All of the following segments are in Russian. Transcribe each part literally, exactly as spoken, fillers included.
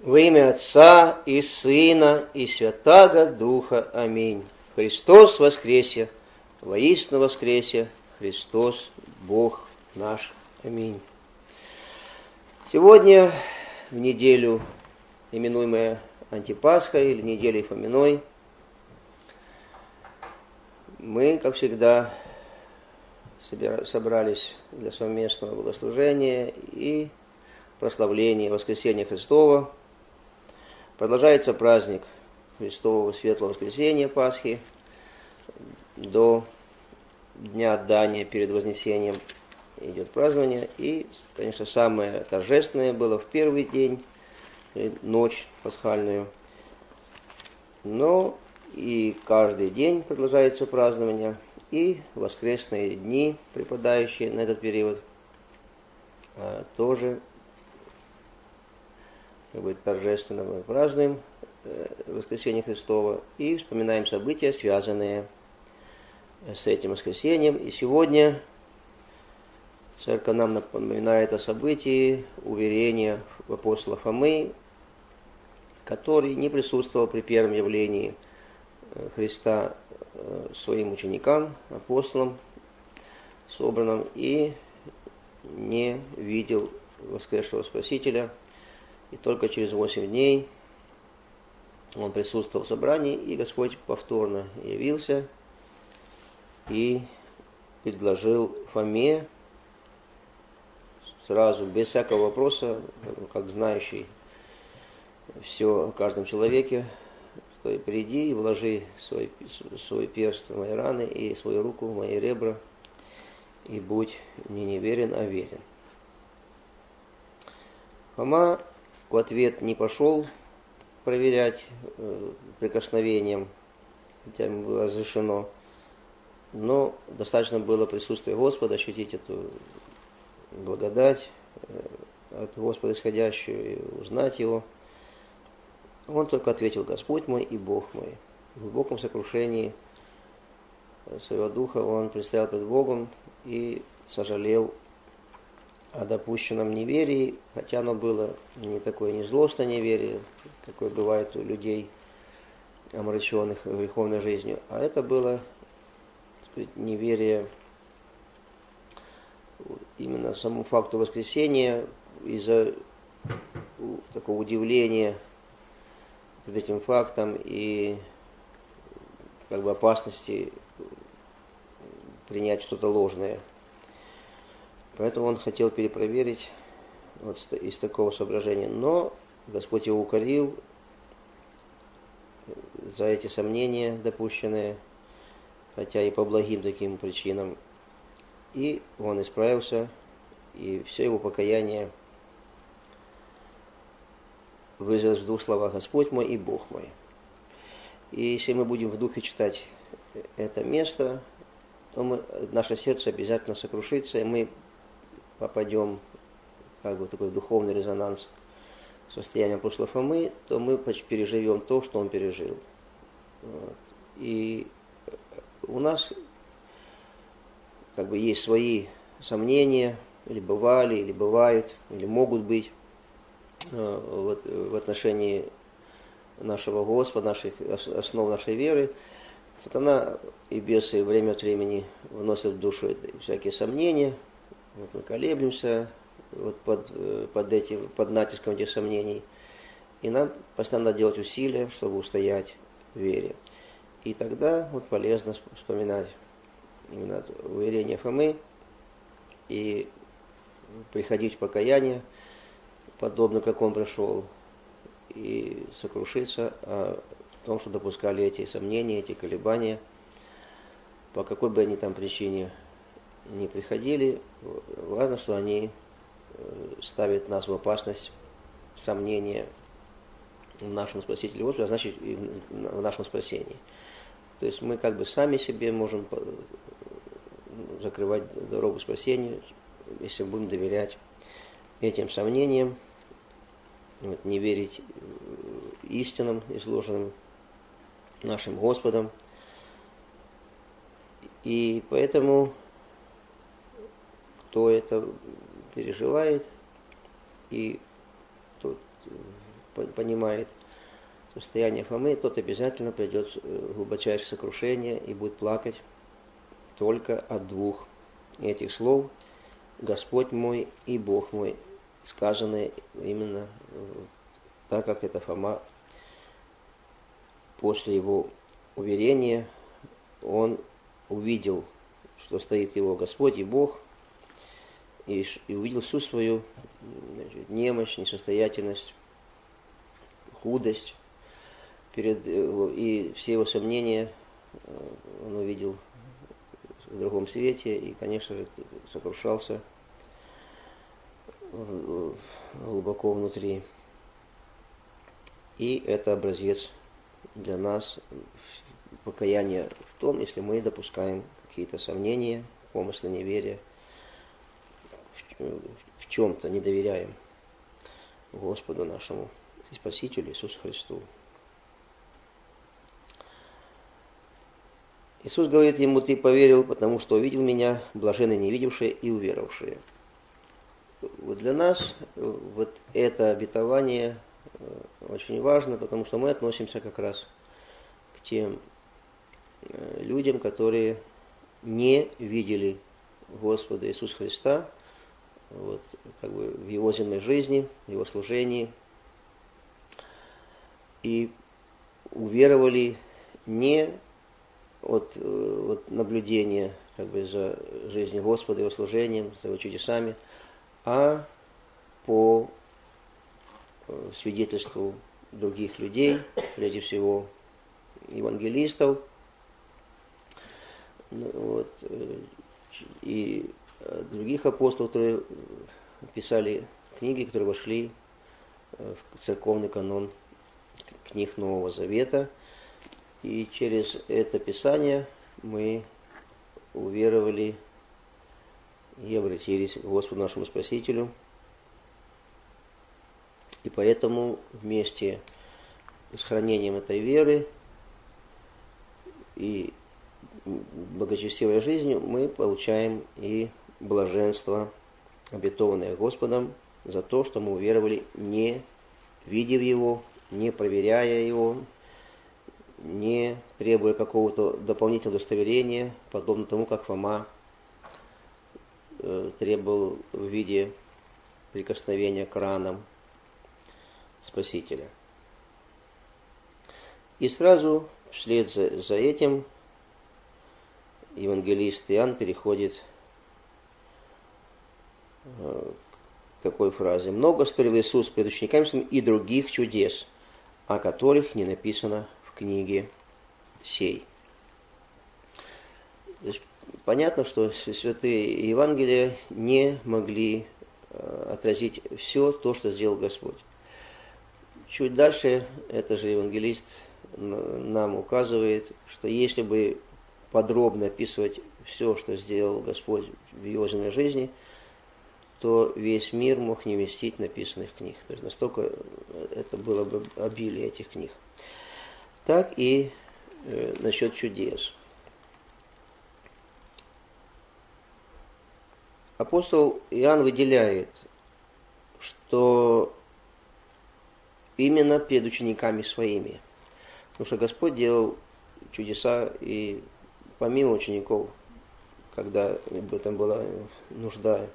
Во имя Отца и Сына и Святаго Духа. Аминь. Христос воскресе, воистину воскресе, Христос Бог наш. Аминь. Сегодня, в неделю, именуемая Антипасхой или неделей Фоминой, мы, как всегда, собрались для совместного богослужения и прославления Воскресения Христова. Продолжается праздник Христового Светлого Воскресения Пасхи до Дня Отдания перед Вознесением идет празднование. И, конечно, самое торжественное было в первый день, ночь пасхальную. Но и каждый день продолжается празднование, и воскресные дни, припадающие на этот период, тоже как бы торжественно мы празднуем Воскресение Христова и вспоминаем события, связанные с этим воскресением. И сегодня Церковь нам напоминает о событии уверения апостола Фомы, который не присутствовал при первом явлении Христа своим ученикам, апостолам, собранным, и не видел воскресшего Спасителя. И только через восемь дней он присутствовал в собрании, и Господь повторно явился и предложил Фоме сразу, без всякого вопроса, как знающий все о каждом человеке, что приди и вложи свой, свой перст в мои раны и свою руку в мои ребра, и будь мне не верен, а верен. Фома в ответ не пошел проверять э, прикосновением, хотя ему было разрешено, но достаточно было присутствия Господа, ощутить эту благодать э, от Господа исходящую, и узнать Его. Он только ответил: Господь мой и Бог мой. В глубоком сокрушении своего духа он предстоял пред Богом и сожалел о допущенном неверии, хотя оно было не такое не злостное неверие, какое бывает у людей, омраченных греховной жизнью, а это было, так сказать, неверие именно самому факту воскресения, из-за такого удивления перед этим фактом и как бы опасности принять что-то ложное. Поэтому он хотел перепроверить вот из такого соображения. Но Господь его укорил за эти сомнения допущенные, хотя и по благим таким причинам. И он исправился, и все его покаяние выразилось в двух словах: Господь мой и Бог мой. И если мы будем в духе читать это место, то мы, наше сердце обязательно сокрушится, и мы попадем как бы в такой духовный резонанс с состоянием апостола Фомы, то мы переживем то, что он пережил. Вот. И у нас как бы есть свои сомнения, или бывали, или бывают, или могут быть вот, в отношении нашего Господа, наших, основ нашей веры. Сатана и бесы время от времени вносят в душу всякие сомнения. Вот мы колеблемся вот под, под, этим, под натиском этих сомнений. И нам постоянно надо делать усилия, чтобы устоять в вере. И тогда вот полезно вспоминать именно уверение Фомы и приходить в покаяние, подобно как он пришел, и сокрушиться о том, что допускали эти сомнения, эти колебания, по какой бы они там причине не приходили. Важно, что они ставят нас в опасность сомнения в нашем Спасителе Господе, а значит и в нашем спасении. То есть мы как бы сами себе можем закрывать дорогу спасению, если будем доверять этим сомнениям, вот, не верить истинам, изложенным нашим Господом. И поэтому кто это переживает и тот понимает состояние Фомы, тот обязательно придет в глубочайшее сокрушение и будет плакать только от двух этих слов: Господь мой и Бог мой, сказанные именно так, как это Фома после его уверения, он увидел, что стоит его Господь и Бог, и, и увидел всю свою, значит, немощь, несостоятельность, худость, перед, и все его сомнения он увидел в другом свете, и, конечно же, сокрушался глубоко внутри. И это образец для нас покаяния в том, если мы допускаем какие-то сомнения, помыслы, неверия, в чем-то не доверяем Господу нашему и Спасителю Иисусу Христу. Иисус говорит ему: ты поверил, потому что увидел меня, блаженны не видевшие и уверовавшие. Вот для нас вот это обетование очень важно, потому что мы относимся как раз к тем людям, которые не видели Господа Иисуса Христа вот, как бы в Его земной жизни, в Его служении, и уверовали не от, от наблюдения как бы, за жизнью Господа, Его служением, за Его чудесами, а по свидетельству других людей, прежде всего евангелистов, вот, и других апостолов, которые писали книги, которые вошли в церковный канон книг Нового Завета. И через это Писание мы уверовали и обратились к Господу нашему Спасителю. И поэтому вместе с хранением этой веры и благочестивой жизнью мы получаем и блаженство, обетованное Господом, за то, что мы уверовали, не видев Его, не проверяя Его, не требуя какого-то дополнительного удостоверения, подобно тому, как Фома э, требовал в виде прикосновения к ранам Спасителя. И сразу вслед за, за этим евангелист Иоанн переходит к такой фразе: «Много створил Иисус пред учениками своими и других чудес, о которых не написано в книге сей». То есть, понятно, что святые Евангелия не могли отразить все то, что сделал Господь. Чуть дальше это же евангелист нам указывает, что если бы подробно описывать все, что сделал Господь в его земной жизни, то весь мир мог не вместить написанных книг. То есть настолько это было бы обилие этих книг. Так и э, насчет чудес. Апостол Иоанн выделяет, что именно перед учениками своими. Потому что Господь делал чудеса и помимо учеников, когда в этом была нужда.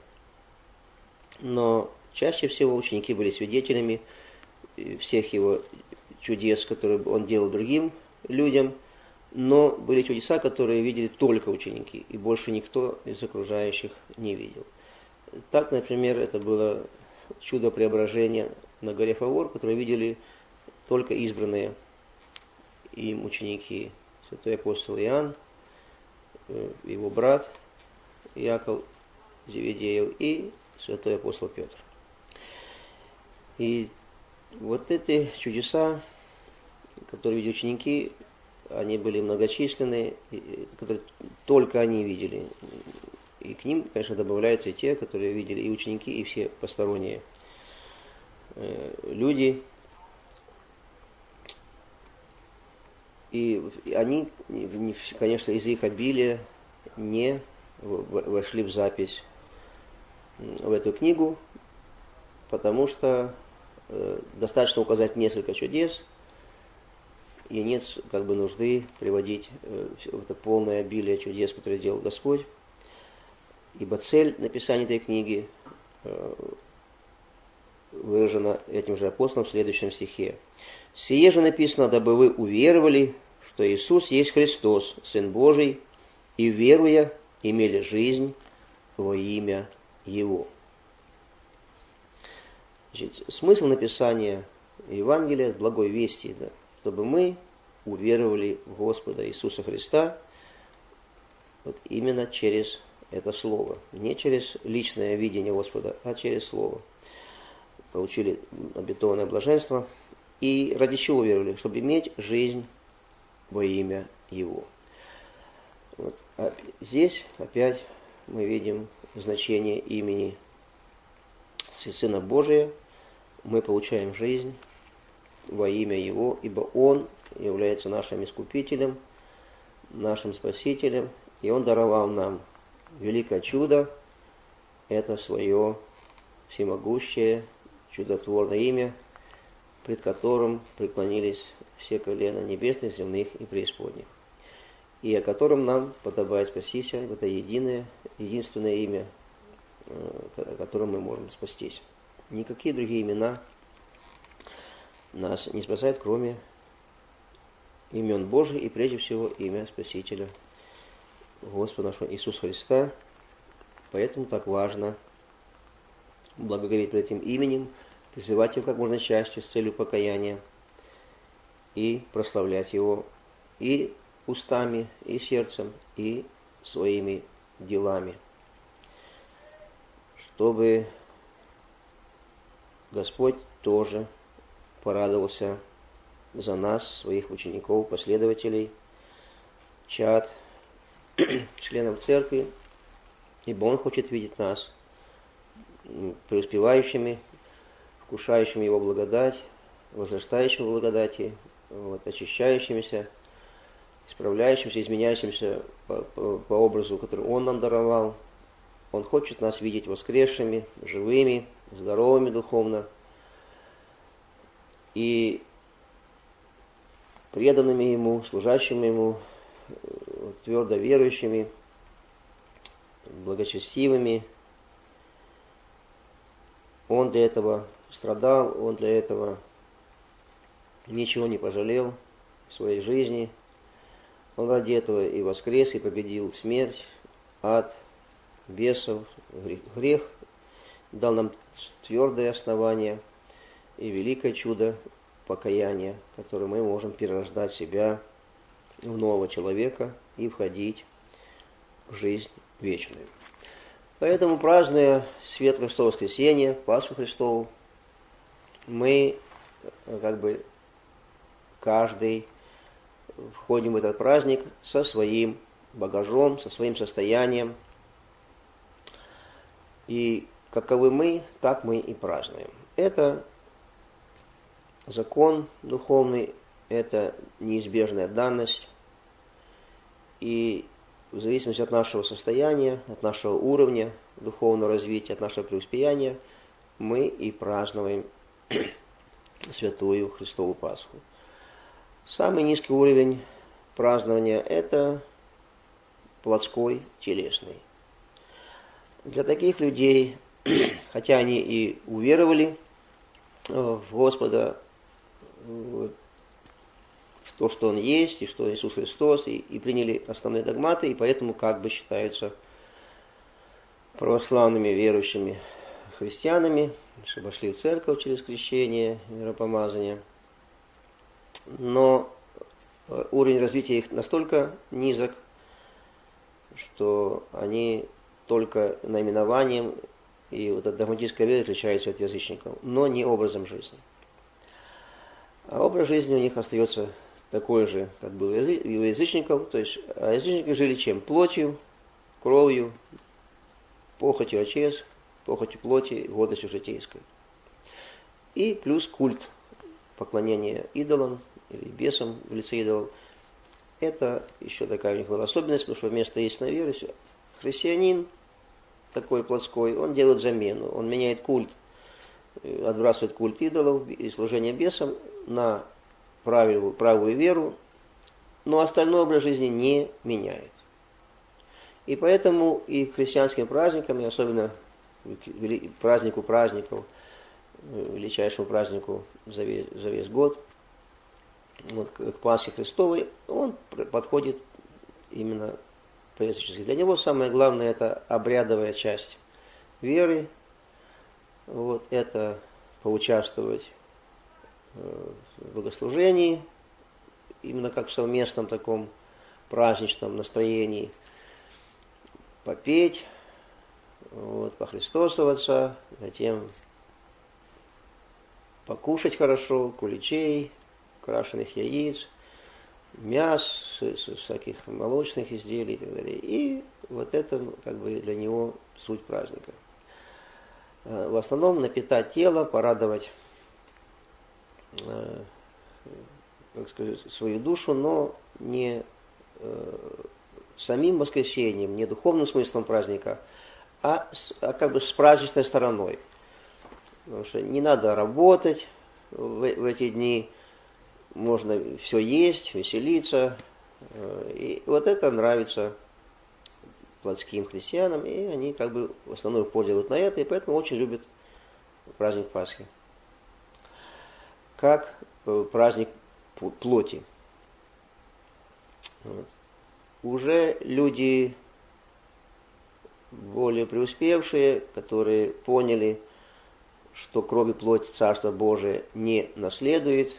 Но чаще всего ученики были свидетелями всех его чудес, которые он делал другим людям, но были чудеса, которые видели только ученики, и больше никто из окружающих не видел. Так, например, это было чудо преображения на горе Фавор, которое видели только избранные им ученики. Святой апостол Иоанн, его брат Иаков Зеведеев и святой апостол Петр. И вот эти чудеса, которые видели ученики, они были многочисленные, которые только они видели. И к ним, конечно, добавляются и те, которые видели и ученики, и все посторонние люди. И они, конечно, из их обилия не вошли в запись в эту книгу, потому что достаточно указать несколько чудес, и нет как бы нужды приводить это полное обилие чудес, которые сделал Господь. Ибо цель написания этой книги выражена этим же апостолом в следующем стихе. «Сие же написано, дабы вы уверовали, что Иисус есть Христос, Сын Божий, и, веруя, имели жизнь во имя Его». Значит, смысл написания Евангелия, благой вести, да, чтобы мы уверовали в Господа Иисуса Христа вот именно через это Слово. Не через личное видение Господа, а через Слово. Получили обетованное блаженство. И ради чего веровали? Чтобы иметь жизнь во имя Его. Вот. А здесь опять мы видим значение имени Сына Божия. Мы получаем жизнь во имя Его, ибо Он является нашим Искупителем, нашим Спасителем, и Он даровал нам великое чудо, это свое всемогущее, чудотворное имя, пред которым преклонились все колена небесных, земных и преисподних, и о котором нам подобает спастись, это единое, единственное имя, которым мы можем спастись. Никакие другие имена нас не спасают, кроме имен Божьих и прежде всего имя Спасителя Господа нашего Иисуса Христа. Поэтому так важно благоговеть пред этим именем, призывать его как можно чаще с целью покаяния и прославлять его и устами, и сердцем, и своими делами, чтобы Господь тоже порадовался за нас, своих учеников, последователей, чад, членов церкви, ибо Он хочет видеть нас преуспевающими, вкушающими Его благодать, возрастающими в благодати, вот, очищающимися, исправляющимися, изменяющимися по, по, по образу, который Он нам даровал. Он хочет нас видеть воскресшими, живыми, здоровыми духовно и преданными Ему, служащими Ему, твердо верующими, благочестивыми. Он для этого страдал, Он для этого ничего не пожалел в своей жизни. Он ради этого и воскрес, и победил смерть, ад, бесов, грех, дал нам твердое основание и великое чудо покаяния, которое мы можем перерождать себя в нового человека и входить в жизнь вечную. Поэтому, празднуя свет Христова воскресения, Пасху Христову, мы как бы каждый входим в этот праздник со своим багажом, со своим состоянием. И каковы мы, так мы и празднуем. Это закон духовный, это неизбежная данность. И в зависимости от нашего состояния, от нашего уровня духовного развития, от нашего преуспеяния, мы и празднуем святую Христову Пасху. Самый низкий уровень празднования – это плотской, телесный. Для таких людей, хотя они и уверовали в Господа, в то, что Он есть, и что Иисус Христос, и, и приняли основные догматы, и поэтому как бы считаются православными верующими христианами, что вошли в церковь через крещение, миропомазание. Но уровень развития их настолько низок, что они только наименованием и вот эта догматическая вера отличается от язычников, но не образом жизни. А образ жизни у них остается такой же, как был и у язычников. То есть, а язычники жили чем? Плотью, кровью, похотью очес, похотью плоти, гордостью житейской. И плюс культ поклонения идолам или бесам в лице идолов. Это еще такая у них была особенность, потому что вместо истинной веры христианин такой плотской, он делает замену, он меняет культ отбрасывает культ идолов и служение бесам на правую, правую веру, но остальной образ жизни не меняет. И поэтому и к христианским праздникам, и особенно к празднику праздников, величайшему празднику за весь, за весь год, вот, к Пасхе Христовой, он подходит именно по-язычески. Для него самое главное — это обрядовая часть веры, вот, это поучаствовать в богослужении, именно как в совместном таком праздничном настроении, попеть, вот, похристосоваться, затем покушать хорошо, куличей, крашеных яиц, мяс, всяких молочных изделий и так далее. И вот это как бы для него суть праздника. В основном напитать тело, порадовать, как сказать, свою душу, но не самим воскресением, не духовным смыслом праздника, а, с, а как бы с праздничной стороной. Потому что не надо работать в, в эти дни, можно все есть, веселиться. И вот это нравится плотским христианам, и они как бы в основном упор делают на это, и поэтому очень любят праздник Пасхи. Как праздник плоти. Вот. Уже люди более преуспевшие, которые поняли, что кровь и плоть Царства Божия не наследует,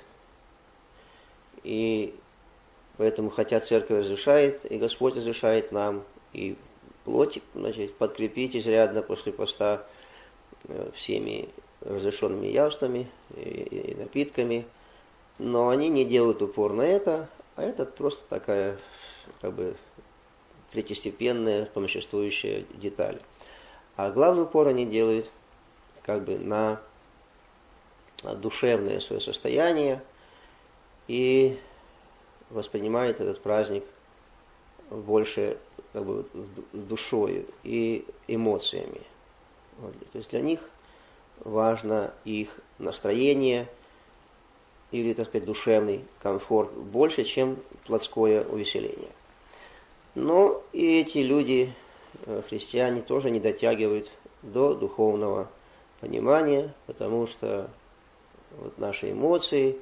и поэтому, хотя Церковь разрешает, и Господь разрешает нам и плоть, значит, подкрепить изрядно после поста всеми разрешенными явствами и, и напитками, но они не делают упор на это, а это просто такая, как бы, третьестепенная, помоществующая деталь. А главный упор они делают как бы на душевное свое состояние и воспринимают этот праздник больше как бы душой и эмоциями. Вот. То есть для них важно их настроение или, так сказать, душевный комфорт больше, чем плотское увеселение. Но и эти люди, христиане, тоже не дотягивают до духовного понимания, потому что вот наши эмоции,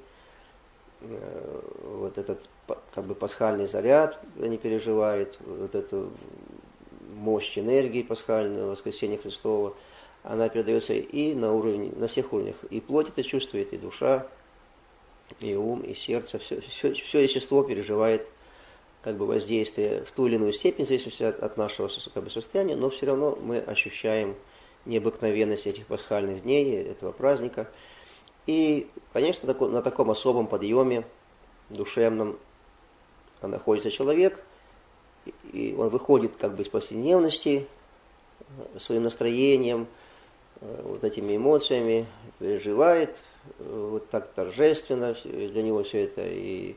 вот этот как бы пасхальный заряд они переживают, вот эту мощь энергии пасхального воскресения Христова, она передается и на уровне, на всех уровнях. И плоть это чувствует, и душа, и ум, и сердце, все, все, все естество переживает как бы воздействие в ту или иную степень, в зависимости от, от нашего как бы, состояния, но все равно мы ощущаем необыкновенность этих пасхальных дней, этого праздника. И, конечно, на таком особом подъеме душевном находится человек, и он выходит как бы из повседневности своим настроением, вот этими эмоциями, переживает вот так торжественно, для него все это, и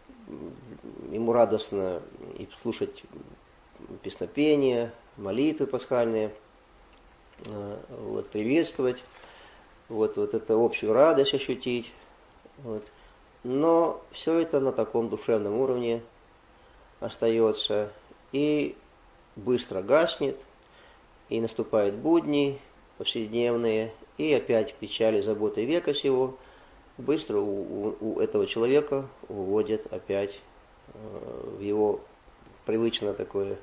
ему радостно и слушать песнопения, молитвы пасхальные, вот, приветствовать, вот, вот эту общую радость ощутить. Вот. Но все это на таком душевном уровне остается и быстро гаснет, и наступают будни повседневные, и опять печали, заботы века сего быстро у, у, у этого человека уводят опять э, в его привычное такое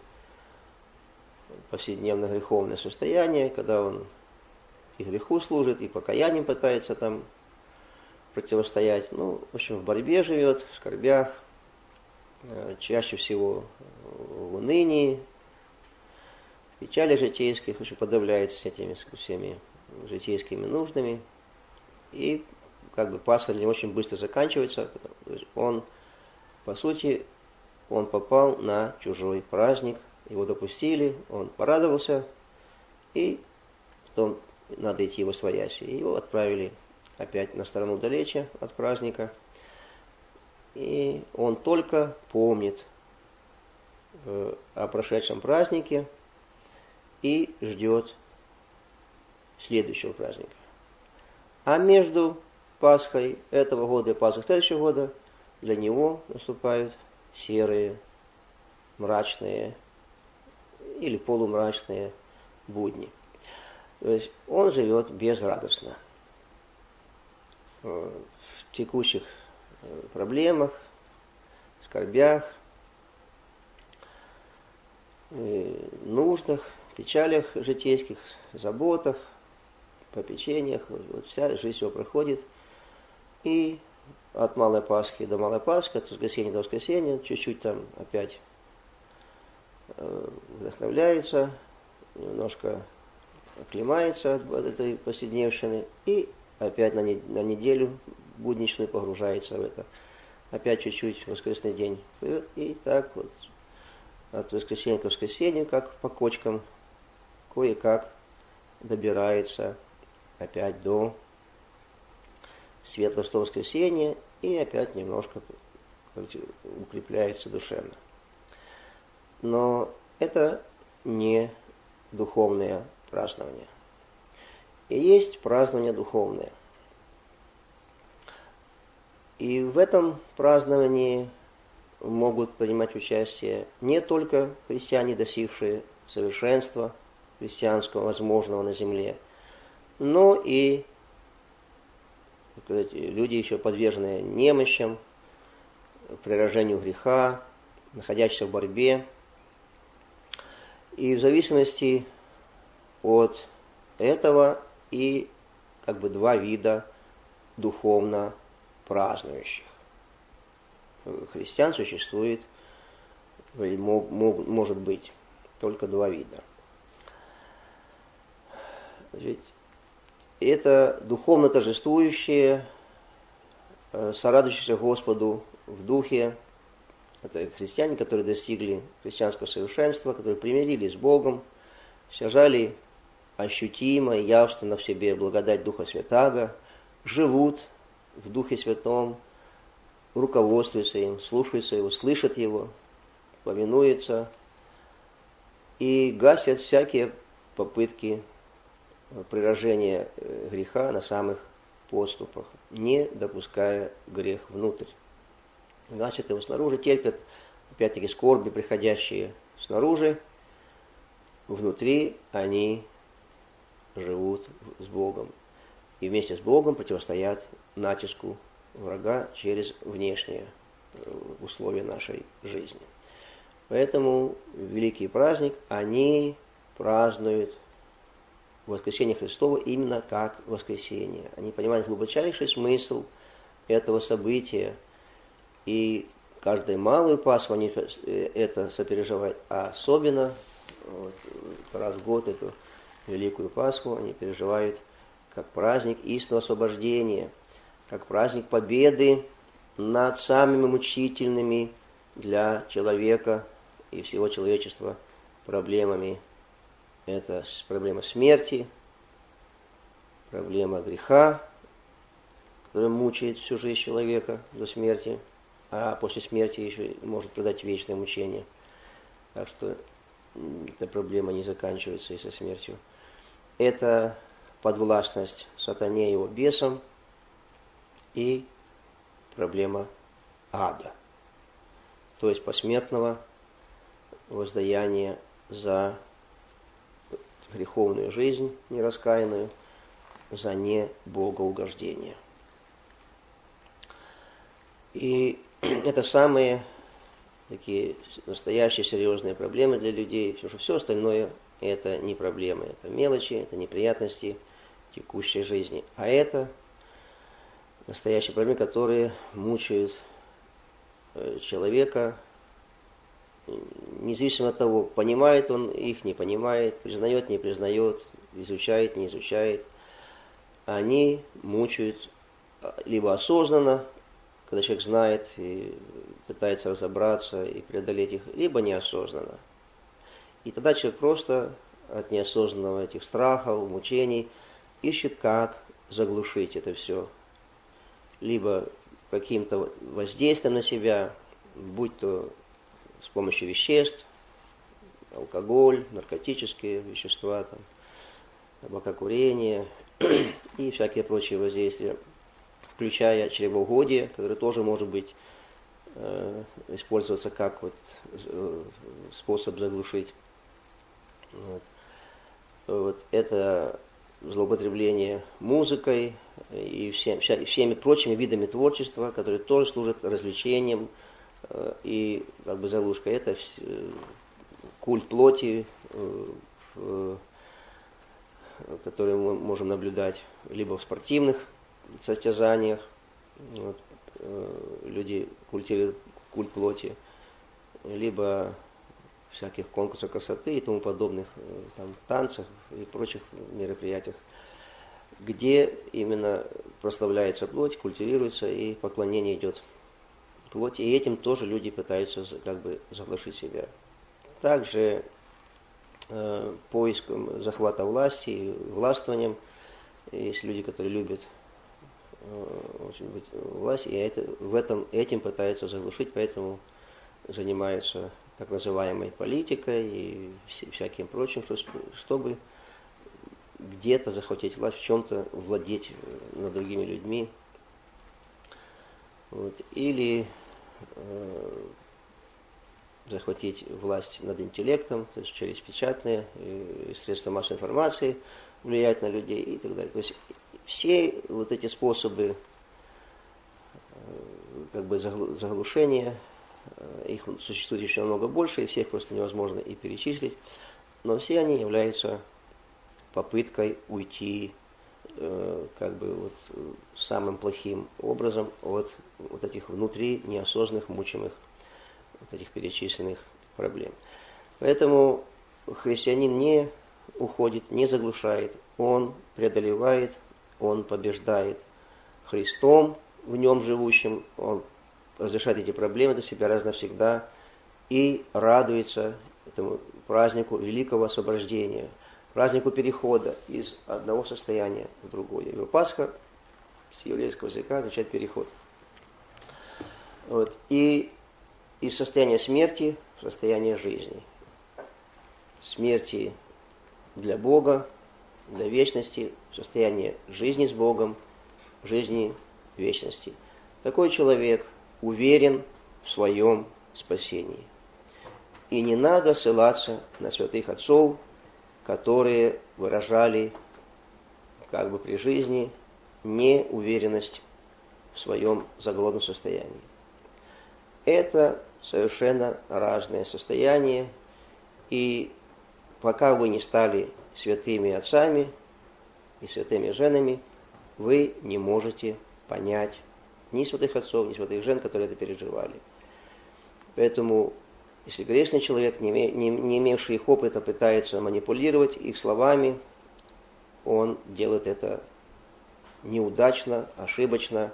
повседневно греховное состояние, когда он и греху служит, и покаянием пытается там противостоять. Ну, в общем, в борьбе живет, в скорбях, э, чаще всего в унынии, в печали житейских, очень подавляется этими всеми житейскими нуждами. И как бы Пасха для него очень быстро заканчивается. Он, по сути, он попал на чужой праздник, его допустили, он порадовался, и потом надо идти восвоясь. И его отправили опять на сторону далече от праздника. И он только помнит э, о прошедшем празднике и ждет следующего праздника. А между Пасхой этого года и Пасхой следующего года для него наступают серые, мрачные или полумрачные будни. То есть он живет безрадостно в текущих проблемах, скорбях, нуждах, печалях житейских, заботах, попечениях. Вот вся жизнь его проходит. И от Малой Пасхи до Малой Пасхи, от воскресенья до воскресенья, чуть-чуть там опять вдохновляется, немножко оклемается от этой повседневщины и опять на неделю будничную погружается в это. Опять чуть-чуть воскресный день. И так вот от воскресенья к воскресенью, как по кочкам, кое-как добирается опять до светлого воскресенья и опять немножко укрепляется душевно. Но это не духовное празднование. И есть празднование духовное. И в этом праздновании могут принимать участие не только христиане, достигшие совершенства христианского возможного на земле, но и люди, еще подверженные немощам, приражению греха, находящиеся в борьбе. И в зависимости от этого и как бы два вида духовно празднующих. Христиан существует, или может быть, только два вида. Ведь это духовно торжествующие, сорадующиеся Господу в духе, это христиане, которые достигли христианского совершенства, которые примирились с Богом, стяжали ощутимо и явственно в себе благодать Духа Святаго, живут в Духе Святом, руководствуются им, слушаются Его, слышат Его, повинуются и гасят всякие попытки приражения греха на самых подступах, не допуская грех внутрь. Гасят его снаружи, терпят, опять-таки, скорби, приходящие снаружи, внутри они живут с Богом. И вместе с Богом противостоят натиску врага через внешние условия нашей жизни. Поэтому великий праздник они празднуют воскресение Христово именно как воскресение. Они понимают глубочайший смысл этого события. И каждую малую Пасху они это сопереживают, а особенно вот, раз в год эту Великую Пасху они переживают как праздник истинного освобождения, как праздник победы над самыми мучительными для человека и всего человечества проблемами. Это проблема смерти, проблема греха, которая мучает всю жизнь человека до смерти, а после смерти еще может придать вечное мучение. Так что эта проблема не заканчивается и со смертью. Это подвластность сатане и его бесам и проблема ада, то есть посмертного воздаяния за греховную жизнь нераскаянную, за небогоугождение. И это самые такие настоящие серьезные проблемы для людей. Все, что все остальное это не проблемы, это мелочи, это неприятности текущей жизни. А это настоящие проблемы, которые мучают человека, независимо от того, понимает он их, не понимает, признает, не признает, изучает, не изучает. Они мучают либо осознанно, когда человек знает и пытается разобраться и преодолеть их, либо неосознанно. И тогда человек просто от неосознанного этих страхов, мучений ищет, как заглушить это все. Либо каким-то воздействием на себя, будь то с помощью веществ, алкоголь, наркотические вещества, там, табакокурение, и всякие прочие воздействия, включая чревоугодие, которое тоже может быть э, использоваться как вот, э, способ заглушить. Вот. Вот. Это злоупотребление музыкой и всем, вся, всеми прочими видами творчества, которые тоже служат развлечением э, и как бы заглушкой. Это э, культ плоти, э, э, который мы можем наблюдать либо в спортивных состязаниях, вот, э, люди культивируют культ плоти, либо всяких конкурсах красоты и тому подобных э, там, танцах и прочих мероприятиях, где именно прославляется плоть, культивируется и поклонение идет плоти, и этим тоже люди пытаются как бы заглушить себя. Также э, поиском захвата власти, властвованием, есть люди, которые любят э, очень быть власть, и это, в этом, этим пытаются заглушить, поэтому занимаются так называемой политикой и всяким прочим, чтобы где-то захватить власть, в чем-то владеть над другими людьми. Вот. Или э, захватить власть над интеллектом, то есть через печатные и средства массовой информации влиять на людей и так далее. То есть все вот эти способы э, как бы заглушения, их существует еще намного больше, и всех просто невозможно и перечислить, но все они являются попыткой уйти э, как бы вот самым плохим образом от вот этих внутри неосознанных, мучимых, вот этих перечисленных проблем. Поэтому христианин не уходит, не заглушает, он преодолевает, он побеждает Христом, в нем живущим, он разрешает эти проблемы для себя раз навсегда и радуется этому празднику великого освобождения, празднику перехода из одного состояния в другое. Его Пасха с еврейского языка означает переход. Вот. И из состояния смерти в состояние жизни. Смерти для Бога, для вечности, в состояние жизни с Богом, жизни вечности. Такой человек уверен в своем спасении. И не надо ссылаться на святых отцов, которые выражали как бы при жизни неуверенность в своем загробном состоянии. Это совершенно разные состояния, и пока вы не стали святыми отцами и святыми женами, вы не можете понять ни святых отцов, ни святых жен, которые это переживали. Поэтому, если грешный человек, не, не, не имевший их опыта, пытается манипулировать их словами, он делает это неудачно, ошибочно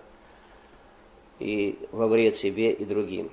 и во вред себе и другим.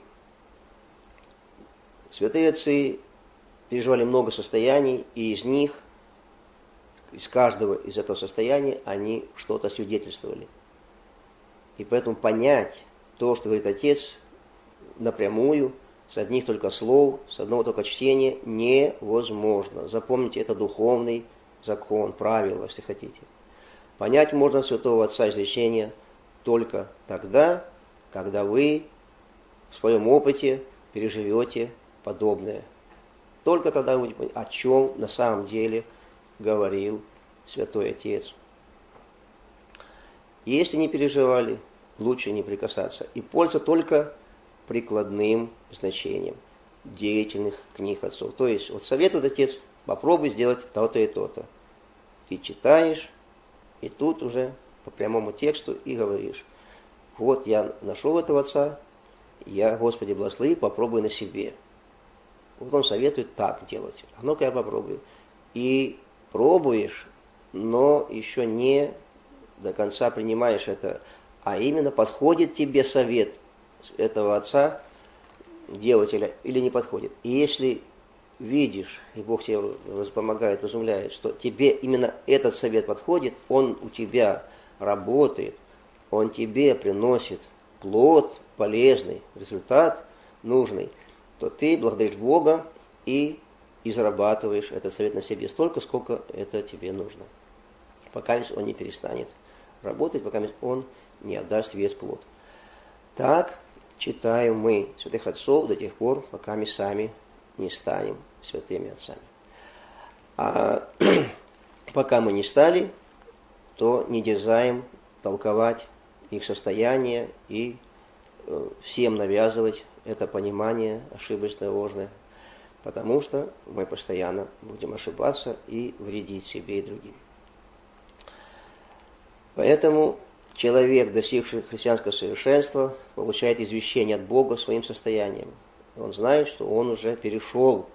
Святые отцы переживали много состояний, и из них, из каждого из этого состояния, они что-то свидетельствовали. И поэтому понять то, что говорит Отец, напрямую, с одних только слов, с одного только чтения, невозможно. Запомните, это духовный закон, правило, если хотите. Понять можно Святого Отца изречения только тогда, когда вы в своем опыте переживете подобное. Только тогда вы будете понимать, о чем на самом деле говорил Святой Отец. Если не переживали, лучше не прикасаться. И польза только прикладным значением деятельных книг отцов. То есть, вот советует Отец, попробуй сделать то-то и то-то. Ты читаешь, и тут уже по прямому тексту и говоришь. Вот я нашел этого отца, я, Господи, благослови, попробуй на себе. Вот он советует так делать. А ну-ка я попробую. И пробуешь, но еще не до конца принимаешь это, а именно подходит тебе совет этого отца, делателя, или не подходит. И если видишь, и Бог тебе помогает, разумляет, что тебе именно этот совет подходит, он у тебя работает, он тебе приносит плод полезный, результат нужный, то ты благодаришь Бога и израбатываешь этот совет на себе столько, сколько это тебе нужно. пока он не перестанет работать, пока он не отдаст весь плод. Так читаем мы святых отцов до тех пор, пока мы сами не станем святыми отцами. А пока мы не стали, то не дерзаем толковать их состояние и всем навязывать это понимание ошибочное, ложное, потому что мы постоянно будем ошибаться и вредить себе и другим. Поэтому человек, достигший христианского совершенства, получает извещение от Бога своим состоянием. Он знает, что он уже перешел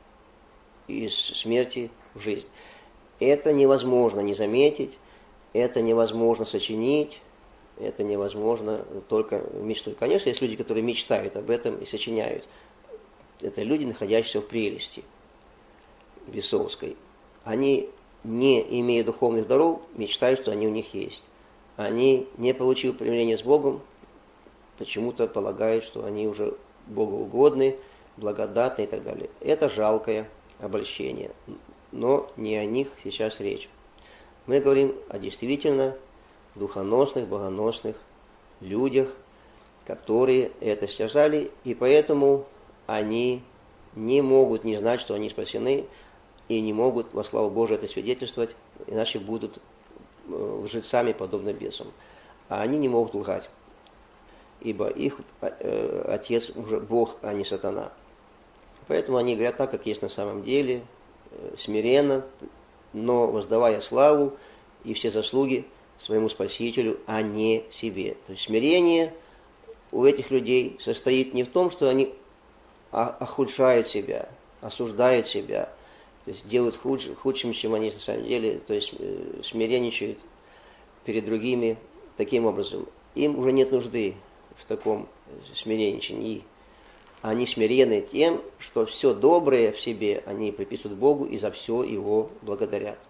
из смерти в жизнь. Это невозможно не заметить, это невозможно сочинить, это невозможно только мечтой. Конечно, есть люди, которые мечтают об этом и сочиняют. Это люди, находящиеся в прелести бесовской. Они, не имея духовных даров, мечтают, что они у них есть. Они, не получив примирения с Богом, почему-то полагают, что они уже богоугодны, благодатны и так далее. Это жалкое обольщение. Но не о них сейчас речь. Мы говорим о действительно духоносных, богоносных людях, которые это стяжали, и поэтому они не могут не знать, что они спасены, и не могут во славу Божию это свидетельствовать, иначе будут лжецами, подобно бесам. А они не могут лгать, ибо их э, отец уже Бог, а не сатана. Поэтому они говорят так, как есть на самом деле, э, смиренно, но воздавая славу и все заслуги своему Спасителю, а не себе. То есть смирение у этих людей состоит не в том, что они охудшают себя, осуждают себя, то есть делают худшим, худшим, чем они на самом деле, то есть э, смиренничают перед другими таким образом. Им уже нет нужды в таком смиренничании. Они смирены тем, что все доброе в себе они приписывают Богу и за все Его благодарят.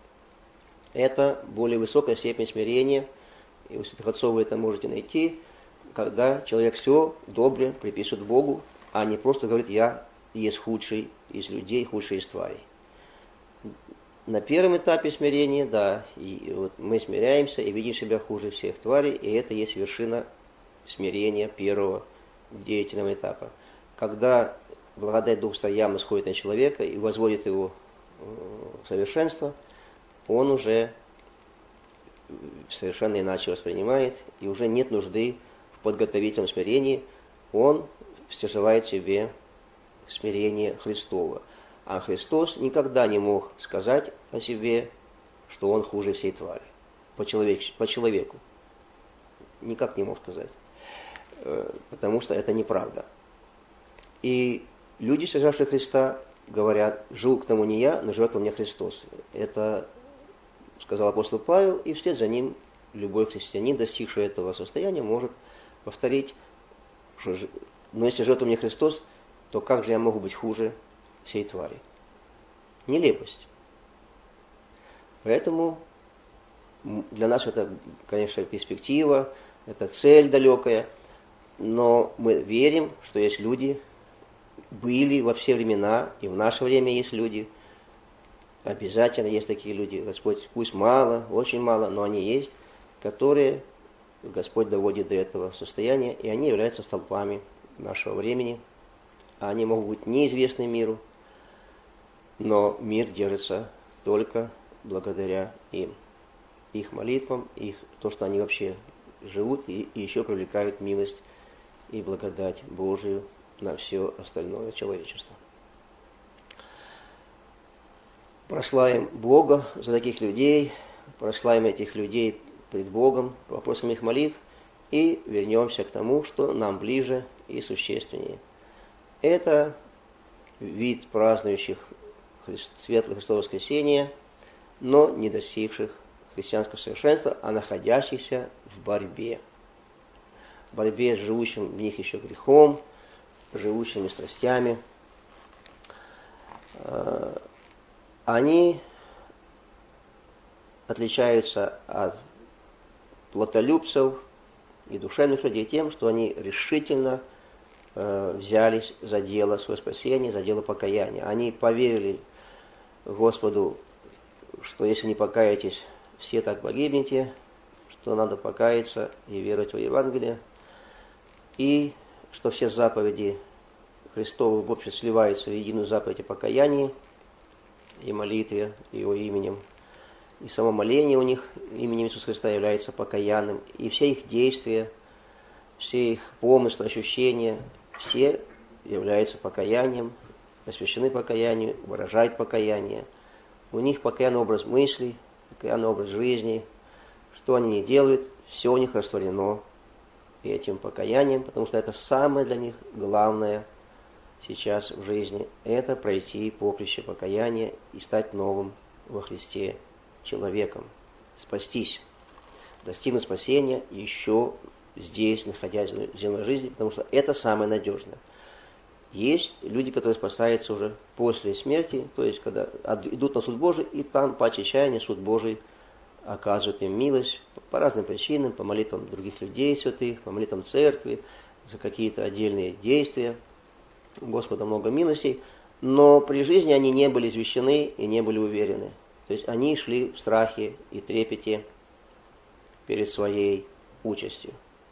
Это более высокая степень смирения, и у святых отцов вы это можете найти, когда человек все доброе приписывает Богу, а не просто говорит: я есть худший из людей, худший из тварей. На первом этапе смирения, да, и вот мы смиряемся и видим себя хуже всех тварей, и это есть вершина смирения первого деятельного этапа. Когда благодать Духа явно сходит на человека и возводит его в совершенство, он уже совершенно иначе воспринимает, и уже нет нужды в подготовительном смирении, он стяживает себе смирение Христово. А Христос никогда не мог сказать о себе, что он хуже всей твари. По, человек, по человеку. Никак не мог сказать. Потому что это неправда. И люди, стяжавшие Христа, говорят: жил к тому не я, но живет во мне Христос. Это сказал апостол Павел, и вслед за ним любой христианин, достигший этого состояния, может повторить, что но если живет во мне Христос, то как же я могу быть хуже всей твари? Нелепость. Поэтому для нас это, конечно, перспектива, это цель далекая, но мы верим, что есть люди, были во все времена, и в наше время есть люди, обязательно есть такие люди, Господь, пусть мало, очень мало, но они есть, которые Господь доводит до этого состояния, и они являются столпами нашего времени. Они могут быть неизвестны миру, но мир держится только благодаря им, их молитвам, их, то, что они вообще живут и, и еще привлекают милость и благодать Божию на все остальное человечество. Прославим Бога за таких людей, прославим этих людей пред Богом, попросим их молитв и вернемся к тому, что нам ближе и существеннее. Это вид празднующих Светлое Христово воскресение, но не достигших христианского совершенства, а находящихся в борьбе. В борьбе с живущим в них еще грехом, живущими страстями. Они отличаются от плотолюбцев и душевных людей тем, что они решительно э, взялись за дело своего спасения, за дело покаяния. Они поверили Господу, что если не покаетесь, все так погибнете, что надо покаяться и веровать в Евангелие, и что все заповеди Христовы в общем сливаются в единую заповедь о покаянии и молитве Его именем. И само моление у них именем Иисуса Христа является покаянным. И все их действия, все их помыслы, ощущения, все являются покаянием, посвящены покаянию, выражают покаяние. У них покаянный образ мыслей, покаянный образ жизни. Что они не делают, все у них растворено этим покаянием, потому что это самое для них главное сейчас в жизни. Это пройти поприще покаяния и стать новым во Христе человеком, спастись, достигнуть спасения еще здесь, находясь в земной жизни, потому что это самое надежное. Есть люди, которые спасаются уже после смерти, то есть когда идут на суд Божий, и там по отчаянию суд Божий оказывает им милость по разным причинам, по молитвам других людей святых, по молитвам церкви, за какие-то отдельные действия. У Господа много милостей, но при жизни они не были извещены и не были уверены. То есть они шли в страхе и трепете перед своей участью.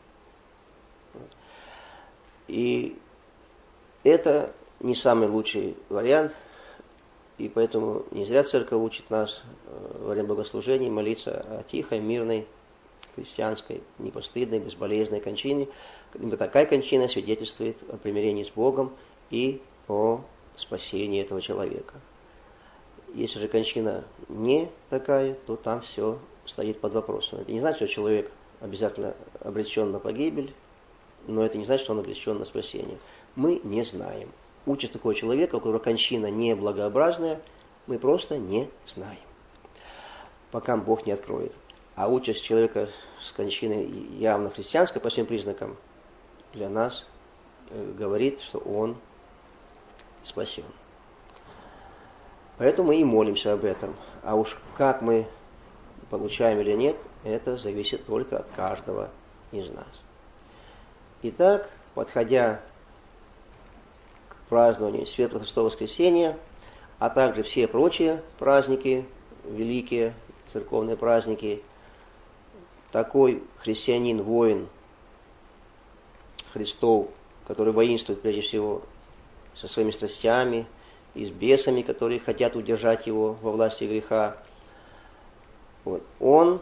И это не самый лучший вариант, и поэтому не зря Церковь учит нас во время богослужений молиться о тихой, мирной, христианской, непостыдной, безболезненной кончине, ибо такая кончина свидетельствует о примирении с Богом и о спасении этого человека. Если же кончина не такая, то там все стоит под вопросом. Это не значит, что человек обязательно обречен на погибель, но это не значит, что он обречен на спасение. Мы не знаем. Участь такого человека, у которого кончина неблагообразная, мы просто не знаем, пока Бог не откроет. А участь человека с кончиной явно христианской, по всем признакам, для нас э, говорит, что он спасен. Поэтому мы и молимся об этом. А уж как мы получаем или нет, это зависит только от каждого из нас. Итак, подходя к празднованию Светлого Христового Воскресения, а также все прочие праздники, великие церковные праздники, такой христианин-воин Христов, который воинствует прежде всего со своими страстями и с бесами, которые хотят удержать его во власти греха, вот, он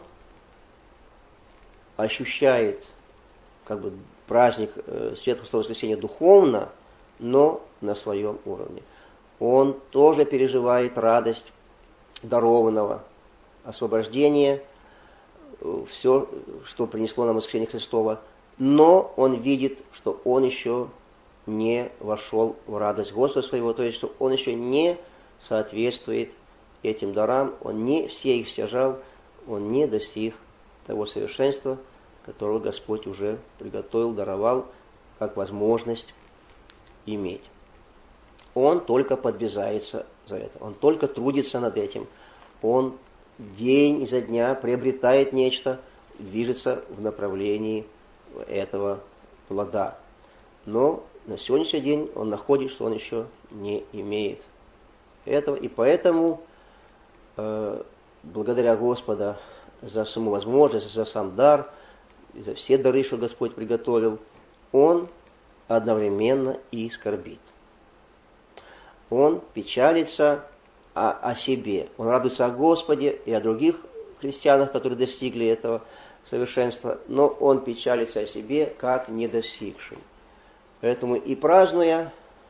ощущает как бы праздник э, Светлого Христового Воскресения духовно, но на своем уровне. Он тоже переживает радость дарованного освобождения, э, все, что принесло нам воскресение Христова, но он видит, что он еще не вошел в радость Господа своего, то есть, что он еще не соответствует этим дарам, он не все их стяжал, он не достиг того совершенства, которого Господь уже приготовил, даровал, как возможность иметь. Он только подвязается за это, он только трудится над этим, он день изо дня приобретает нечто, движется в направлении этого плода. Но на сегодняшний день он находит, что он еще не имеет этого, и поэтому э, благодаря Господа за саму возможность, за сам дар, за все дары, что Господь приготовил, он одновременно и скорбит. Он печалится о, о себе, он радуется о Господе и о других христианах, которые достигли этого совершенства, но он печалится о себе, как не достигший. Поэтому и празднуя,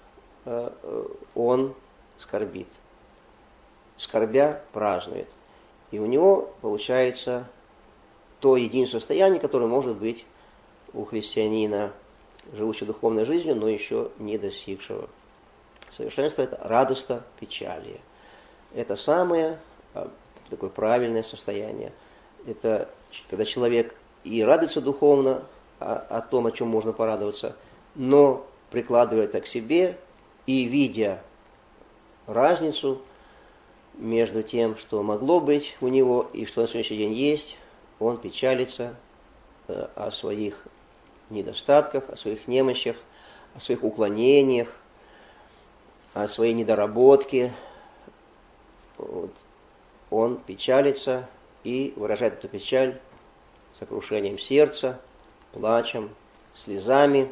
он скорбит. Скорбя празднует. И у него получается то единственное состояние, которое может быть у христианина, живущего духовной жизнью, но еще не достигшего совершенства, это радоста печалия. Это самое такое правильное состояние. Это когда человек и радуется духовно о, о том, о чем можно порадоваться, но прикладывая это к себе и видя разницу между тем, что могло быть у него и что на сегодняшний день есть, он печалится э, о своих недостатках, о своих немощах, о своих уклонениях, о своей недоработке. Вот. Он печалится и выражает эту печаль сокрушением сердца, плачем, слезами.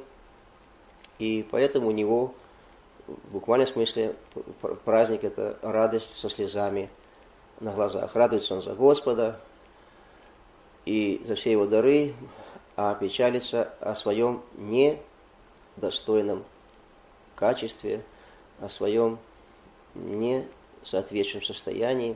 И поэтому у него в буквальном смысле праздник – это радость со слезами на глазах. Радуется он за Господа и за все его дары, а печалится о своем недостойном качестве, о своем несоответствующем состоянии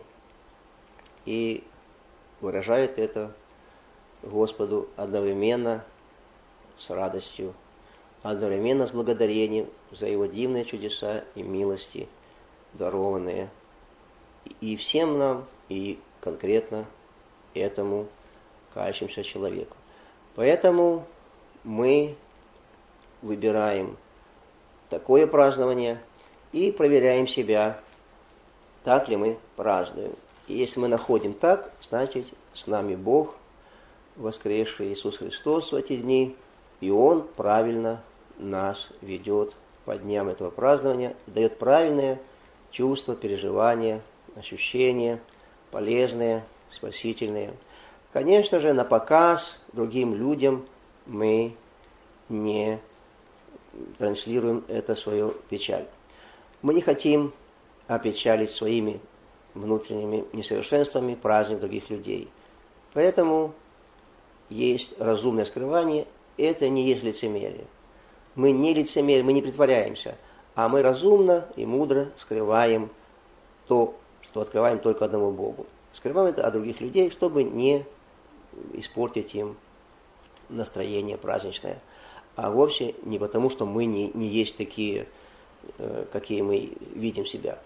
и выражает это Господу одновременно с радостью, одновременно с благодарением за Его дивные чудеса и милости, дарованные и всем нам, и конкретно этому кающемуся человеку. Поэтому мы выбираем такое празднование и проверяем себя, так ли мы празднуем. И если мы находим так, значит, с нами Бог, воскресший Иисус Христос в эти дни, и Он правильно нас ведет по дням этого празднования, дает правильные чувства, переживания, ощущения, полезные, спасительные. Конечно же, на показ другим людям мы не транслируем это свою печаль. Мы не хотим опечалить своими внутренними несовершенствами праздник других людей. Поэтому есть разумное скрывание, это не есть лицемерие. Мы не лицемерим, мы не притворяемся, а мы разумно и мудро скрываем то, что открываем только одному Богу. Скрываем это от других людей, чтобы не испортить им настроение праздничное. А вовсе не потому, что мы не, не есть такие, какие мы видим себя.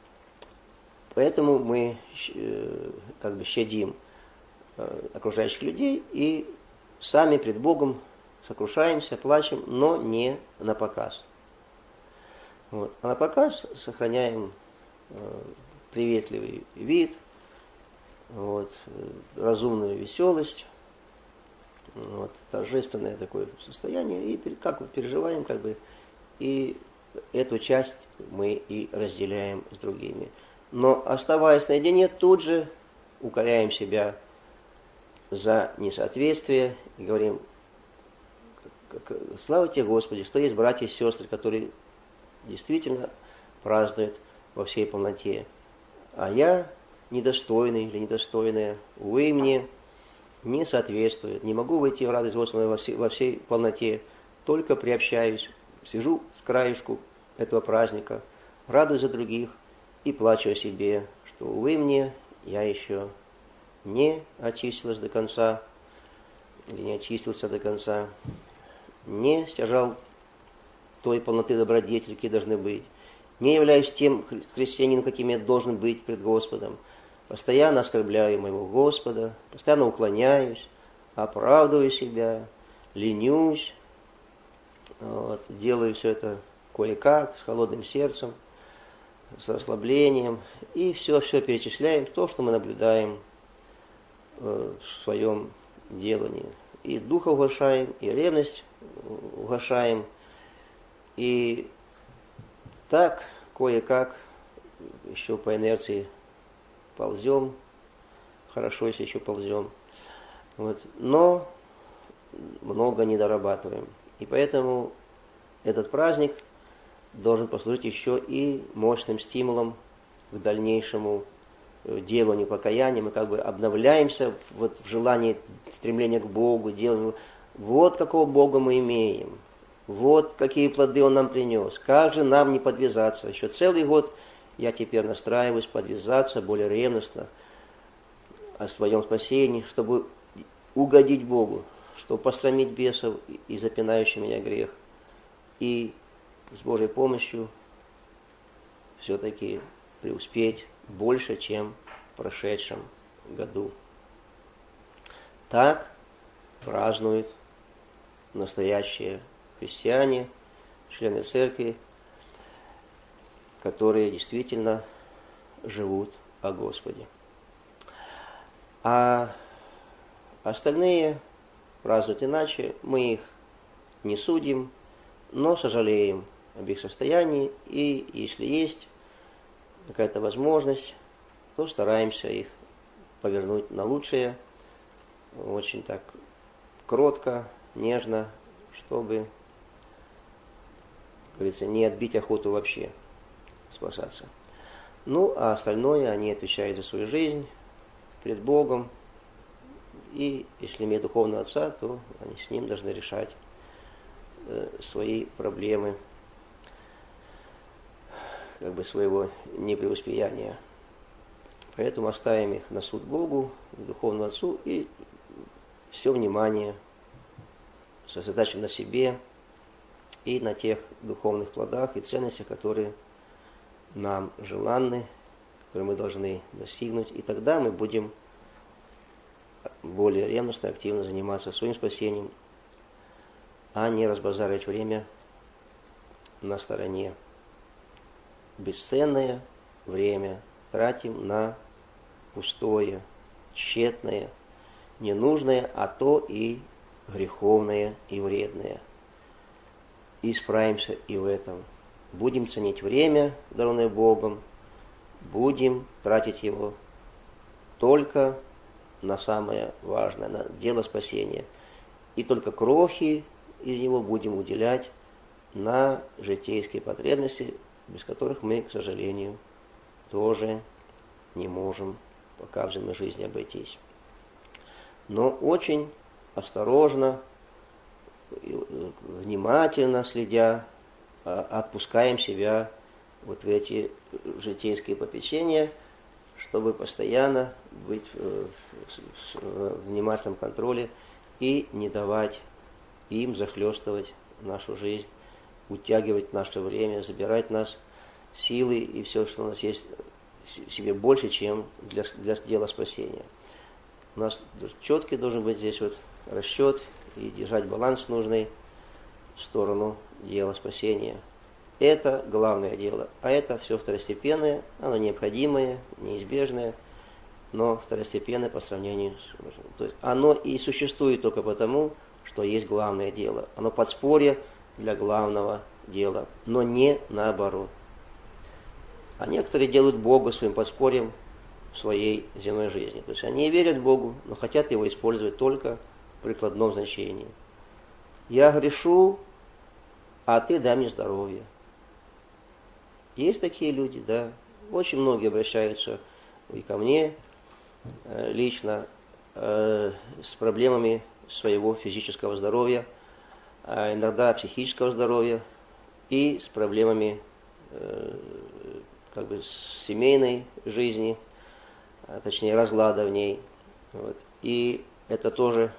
Поэтому мы как бы щадим окружающих людей и сами пред Богом сокрушаемся, плачем, но не на показ. Вот. А на показ сохраняем приветливый вид, вот, разумную веселость, вот, торжественное такое состояние, и как бы переживаем, как бы, и эту часть мы и разделяем с другими. Но оставаясь наедине, тут же укоряем себя за несоответствие и говорим: слава тебе, Господи, что есть братья и сестры, которые действительно празднуют во всей полноте, а я недостойный или недостойная, увы, мне не соответствует, не могу войти в радость Господа во всей, во всей полноте, только приобщаюсь, сижу с краешку этого праздника, радуюсь за других и плачу о себе, что, увы, мне, я еще не очистилась до конца, или не очистился до конца, не стяжал той полноты добродетели, какие должны быть, не являюсь тем христианином, каким я должен быть пред Господом, постоянно оскорбляю моего Господа, постоянно уклоняюсь, оправдываю себя, ленюсь, вот, делаю все это кое-как, с холодным сердцем, с расслаблением, и все-все перечисляем, то, что мы наблюдаем в своем делании. И духа угошаем, и ревность угошаем, и так кое-как еще по инерции ползем, хорошо, если еще ползем, вот, но много не дорабатываем. И поэтому этот праздник должен послужить еще и мощным стимулом к дальнейшему деланию покаяния. Мы как бы обновляемся вот в желании, стремления к Богу, деланию. Вот какого Бога мы имеем, вот какие плоды Он нам принес, как же нам не подвязаться. Еще целый год я теперь настраиваюсь подвязаться более ревностно о своем спасении, чтобы угодить Богу, чтобы посрамить бесов и запинающий меня грех. И с Божьей помощью все-таки преуспеть больше, чем в прошедшем году. Так празднуют настоящие христиане, члены церкви, которые действительно живут о Господе. А остальные празднуют иначе, мы их не судим, но сожалеем об их состоянии, и если есть какая-то возможность, то стараемся их повернуть на лучшее, очень так кротко, нежно, чтобы, как говорится, не отбить охоту вообще спасаться. Ну, а остальное они отвечают за свою жизнь перед Богом. И если имеют духовного отца, то они с ним должны решать э, свои проблемы, как бы своего непреуспеяния. Поэтому оставим их на суд Богу, к духовному отцу, и все внимание сосредотачиваем на себе и на тех духовных плодах и ценностях, которые нам желанны, которые мы должны достигнуть. И тогда мы будем более ревностно и активно заниматься своим спасением, а не разбазаривать время на стороне. Бесценное время тратим на пустое, тщетное, ненужное, а то и греховное и вредное. И справимся и в этом. Будем ценить время, дарованное Богом, будем тратить его только на самое важное, на дело спасения. И только крохи из него будем уделять на житейские потребности, без которых мы, к сожалению, тоже не можем пока в земной жизни обойтись. Но очень осторожно, внимательно следя, отпускаем себя вот в эти житейские попечения, чтобы постоянно быть в внимательном контроле и не давать им захлестывать нашу жизнь, утягивать наше время, забирать нас силы и все, что у нас есть себе больше, чем для, для дела спасения. У нас четкий должен быть здесь вот расчет и держать баланс нужный в сторону дела спасения. Это главное дело, а это все второстепенное, оно необходимое, неизбежное, но второстепенное по сравнению с... То есть оно и существует только потому, что есть главное дело. Оно подспорье для главного дела, но не наоборот. А некоторые делают Бога своим подспорьем в своей земной жизни. То есть они верят Богу, но хотят его использовать только в прикладном значении. Я грешу, а ты дай мне здоровье. Есть такие люди, да. Очень многие обращаются и ко мне э, лично э, с проблемами своего физического здоровья, а иногда психического здоровья и с проблемами э, как бы семейной жизни, а точнее разлада в ней. Вот. И это тоже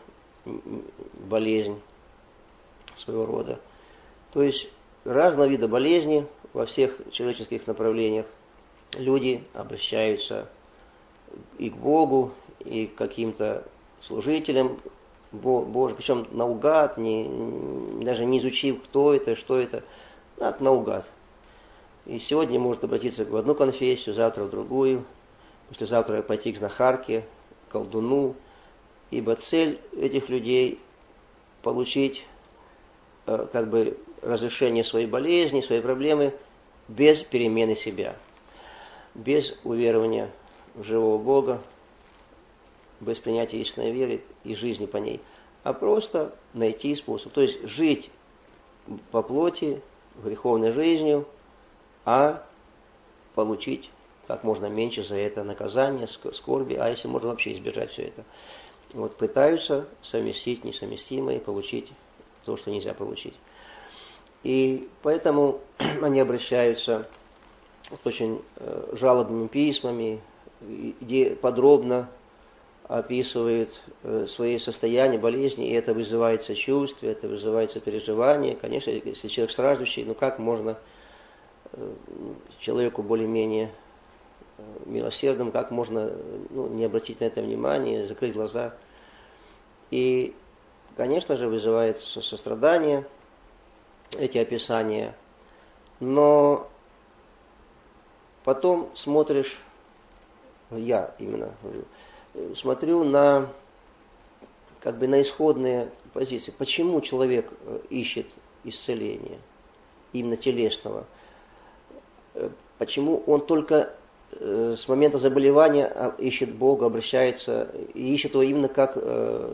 болезнь своего рода. То есть разного вида болезни во всех человеческих направлениях люди обращаются и к Богу, и к каким-то служителям Божьим, причем наугад, не, даже не изучив, кто это, что это, так наугад. И сегодня может обратиться в одну конфессию, завтра в другую, послезавтра пойти к знахарке, к колдуну, ибо цель этих людей получить э, как бы разрешение своей болезни, своей проблемы без перемены себя, без уверования в живого Бога, без принятия истинной веры и жизни по ней, а просто найти способ. То есть жить по плоти, греховной жизнью, а получить как можно меньше за это наказание, скорби, а если можно вообще избежать все это. Вот пытаются совместить несовместимое и получить то, что нельзя получить. И поэтому они обращаются с очень жалобными письмами, где подробно описывают свои состояния, болезни, и это вызывает сочувствие, это вызывает сопереживание. Конечно, если человек страждущий, ну как можно человеку более-менее милосердным, как можно ну, не обратить на это внимание, закрыть глаза. И, конечно же, вызывает сострадание эти описания, но потом смотришь, я именно говорю, смотрю на как бы на исходные позиции. Почему человек ищет исцеления, именно телесного? Почему он только э, с момента заболевания ищет Бога, обращается, и ищет его именно как э,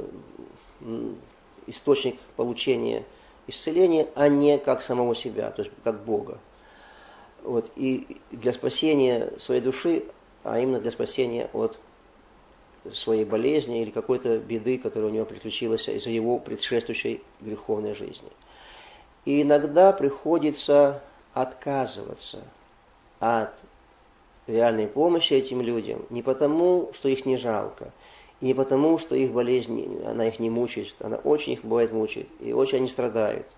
источник получения исцеления, а не как самого себя, то есть как Бога. Вот, и для спасения своей души, а именно для спасения от своей болезни или какой-то беды, которая у него приключилась из-за его предшествующей греховной жизни. И иногда приходится отказываться от реальной помощи этим людям не потому, что их не жалко, и не потому, что их болезнь, она их не мучает, она очень их бывает мучает, и очень они страдают.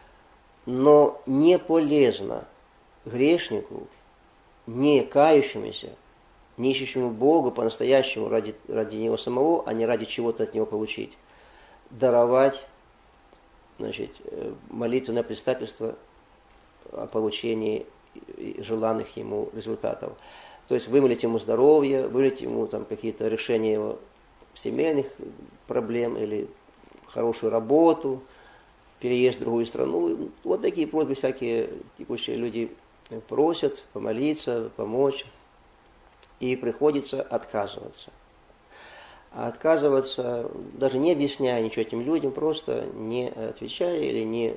Но не полезно грешнику, не кающемуся, не ищущему Бога по-настоящему ради, ради Него самого, а не ради чего-то от Него получить, даровать, значит, молитвенное предстательство о получении желанных ему результатов. То есть вымолить ему здоровье, вымолить ему там какие-то решения его семейных проблем или хорошую работу, переезд в другую страну. Вот такие просьбы всякие текущие люди просят помолиться, помочь. И приходится отказываться. А отказываться, даже не объясняя ничего этим людям, просто не отвечая или не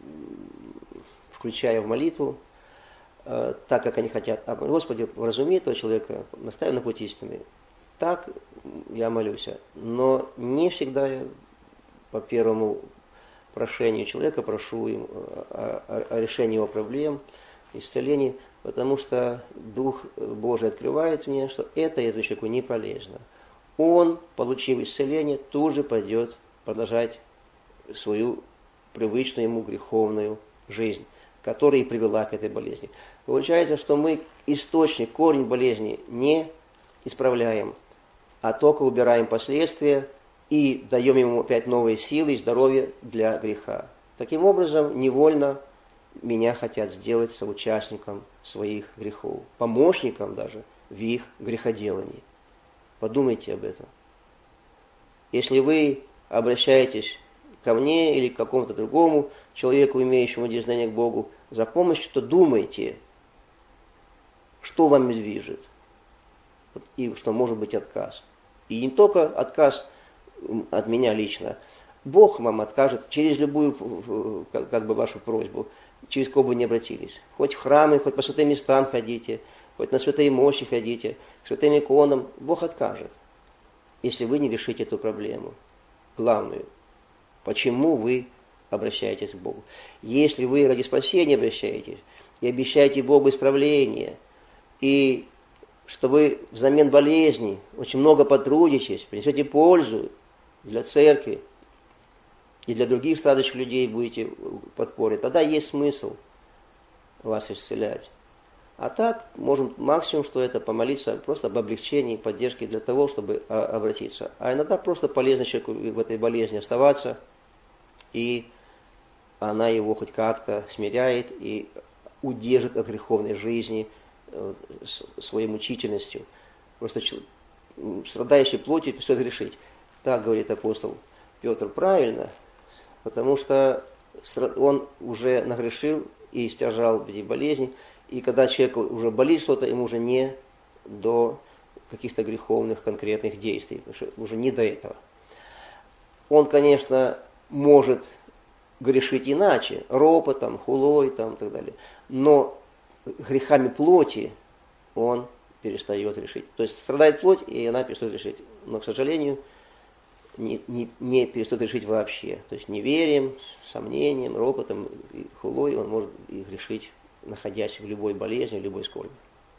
включая в молитву, э, так, как они хотят. А Господи, вразуми этого человека, наставь на путь истины. Так я молюсь. Но не всегда я по первому прошению человека прошу им о, о, о решении его проблем, исцелении, потому что Дух Божий открывает мне, что это этому человеку не полезно. Он, получив исцеление, тут же пойдет продолжать свою привычную ему греховную жизнь, которая и привела к этой болезни. Получается, что мы источник, корень болезни не исправляем, а только убираем последствия и даем ему опять новые силы и здоровье для греха. Таким образом, невольно меня хотят сделать соучастником своих грехов, помощником даже в их греходелании. Подумайте об этом. Если вы обращаетесь ко мне или к какому-то другому человеку, имеющему знание к Богу, за помощью, то думайте, что вами движет, и что может быть отказ. И не только отказ от меня лично. Бог вам откажет через любую, как бы, вашу просьбу, через кого бы не обратились. Хоть в храмы, хоть по святым местам ходите, хоть на святые мощи ходите, к святым иконам, Бог откажет, если вы не решите эту проблему. Главную. Почему вы обращаетесь к Богу? Если вы ради спасения обращаетесь и обещаете Богу исправление, и что вы взамен болезни очень много потрудитесь, принесете пользу для церкви и для других страдащих людей будете подпорой, тогда есть смысл вас исцелять. А так, можем максимум, что это помолиться просто об облегчении, поддержке для того, чтобы обратиться. А иногда просто полезно человеку в этой болезни оставаться, и она его хоть как-то смиряет и удержит от греховной жизни своей мучительностью. Просто страдающий плотью все грешить. Так говорит апостол Петр правильно, потому что он уже нагрешил и стяжал эти болезни, и когда человек уже болит что-то, ему уже не до каких-то греховных конкретных действий, уже не до этого. Он, конечно, может грешить иначе, ропотом, хулой там, и так далее, но грехами плоти он перестает решить. То есть страдает плоть, и она перестает решить. Но, к сожалению, не, не, не перестает решить вообще. То есть неверием, сомнением, ропотом, и хулой он может их решить, находясь в любой болезни, в любой скорби.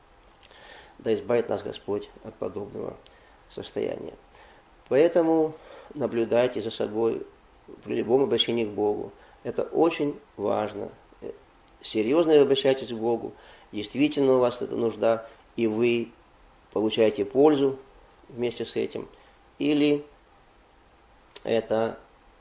Да избавит нас Господь от подобного состояния. Поэтому наблюдайте за собой при любом обращении к Богу. Это очень важно. Серьезно обращайтесь к Богу. Действительно у вас эта нужда, и вы получаете пользу вместе с этим. Или это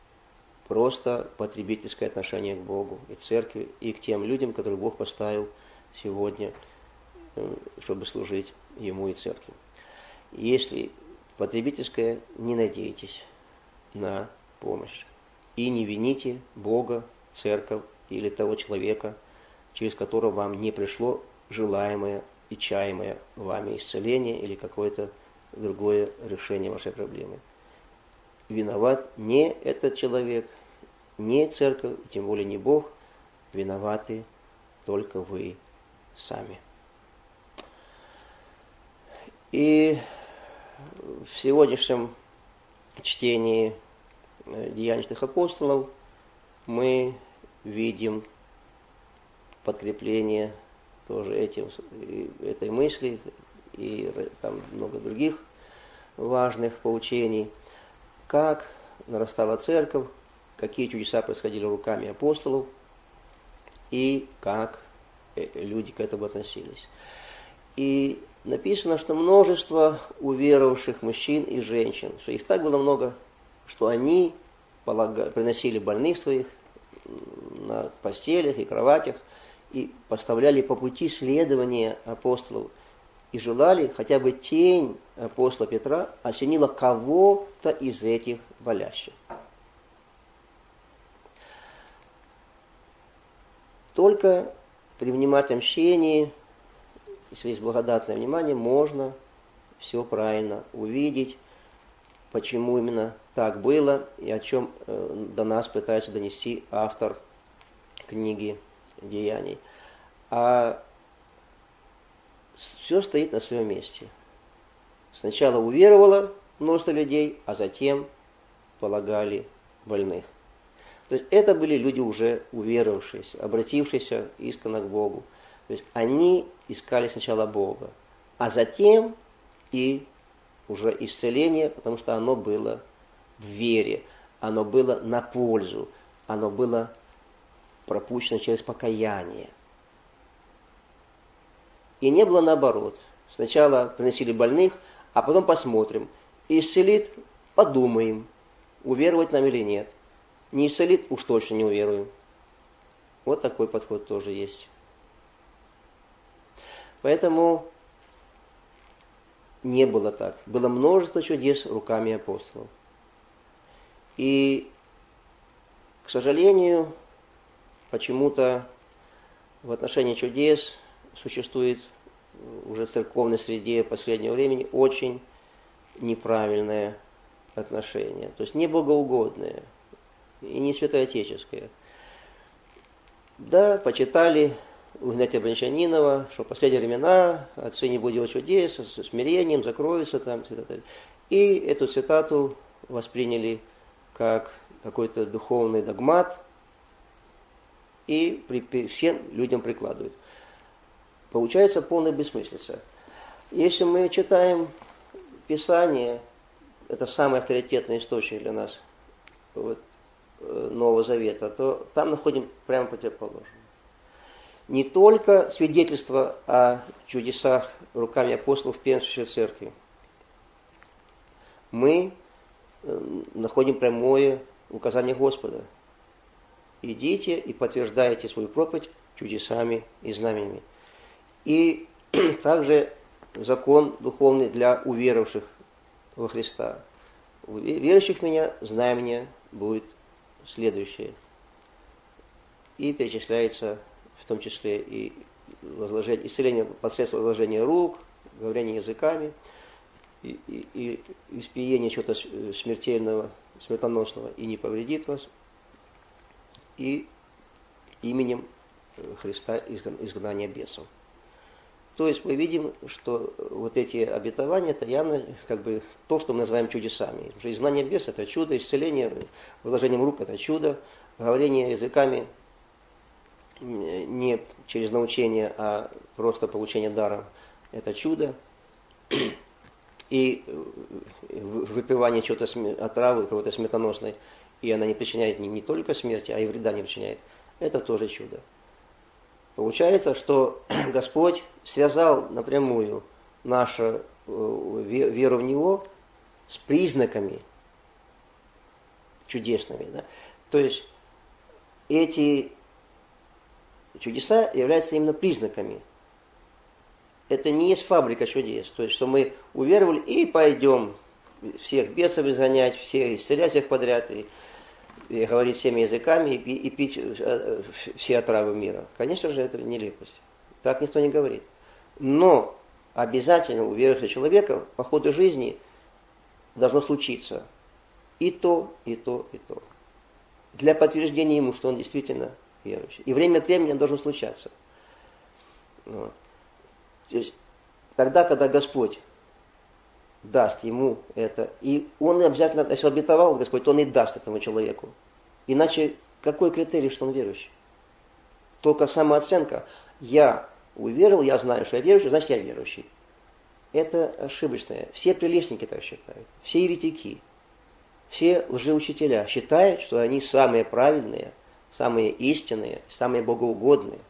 просто потребительское отношение к Богу и церкви, и к тем людям, которых Бог поставил сегодня, чтобы служить Ему и церкви. Если потребительское, не надейтесь на помощь. И не вините Бога, церковь или того человека, через которого вам не пришло желаемое ичаемое вами исцеление или какое-то другое решение вашей проблемы. Виноват не этот человек, не церковь, тем более не Бог. Виноваты только вы сами. И в сегодняшнем чтении Деяний святых апостолов мы видим подкрепление тоже этим, этой мысли, и там много других важных поучений, как нарастала церковь, какие чудеса происходили руками апостолов, и как люди к этому относились. И написано, что множество уверовавших мужчин и женщин, что их так было много, что они приносили больных своих на постелях и кроватях и поставляли по пути следования апостолов и желали, хотя бы тень апостола Петра осенила кого-то из этих болящих. Только при внимательном чтении, если есть благодатное внимание, можно все правильно увидеть, почему именно так было и о чем э, до нас пытается донести автор книги Деяний. А все стоит на своем месте. Сначала уверовало множество людей, а затем полагали больных. То есть это были люди уже уверовавшиеся, обратившиеся искренне к Богу. То есть они искали сначала Бога, а затем и уже исцеление, потому что оно было в вере, оно было на пользу, оно было пропущено через покаяние. И не было наоборот. Сначала приносили больных, а потом посмотрим. Исцелит, подумаем, уверовать нам или нет. Не исцелит, уж точно не уверуем. Вот такой подход тоже есть. Поэтому не было так. Было множество чудес руками апостолов. И, к сожалению, почему-то в отношении чудес существует уже в церковной среде последнего времени очень неправильное отношение. То есть не богоугодное и не святоотеческое. Да, почитали у Игнатия Брянчанинова, что в последние времена отцы не будут делать чудес, со смирением закроются там. И эту цитату восприняли как какой-то духовный догмат и при, при, всем людям прикладывают. Получается полная бессмыслица. Если мы читаем Писание, это самый авторитетный источник для нас вот, Нового Завета, то там находим прямо противоположное. Не только свидетельство о чудесах руками апостолов в первенствующей церкви. Мы находим прямое указание Господа. Идите и подтверждайте свою проповедь чудесами и знамениями. И также закон духовный для уверовавших во Христа. У верующих в меня знамение будет следующее. И перечисляется в том числе и возложение, исцеление посредством возложения рук, говорение языками, и, и, и испиение чего-то смертельного, смертоносного и не повредит вас, и именем Христа изгнание бесов. То есть мы видим, что вот эти обетования, это явно как бы то, что мы называем чудесами. Потому что изгнание бесов – это чудо, исцеление возложением рук – это чудо, говорение языками не через научение, а просто получение дара – это чудо. И выпивание чего-то отравы, какой-то смертоносной, и она не причиняет не, не только смерти, а и вреда не причиняет, это тоже чудо. Получается, что Господь связал напрямую нашу веру в Него с признаками чудесными. Да? То есть эти чудеса являются именно признаками. Это не есть фабрика чудес. То есть, что мы уверовали и пойдем всех бесов изгонять, всех исцелять всех подряд, и, и говорить всеми языками, и, и пить все отравы мира. Конечно же, это нелепость. Так никто не говорит. Но обязательно у верующего человека по ходу жизни должно случиться и то, и то, и то. Для подтверждения ему, что он действительно верующий. И время от времени он должен случаться. Вот. То есть, тогда, когда Господь даст ему это, и он обязательно, если обетовал Господь, то он и даст этому человеку. Иначе какой критерий, что он верующий? Только самооценка. Я уверовал, я знаю, что я верующий, значит я верующий. Это ошибочное. Все прилежники так считают. Все еретики, все лжеучителя считают, что они самые правильные, самые истинные, самые богоугодные.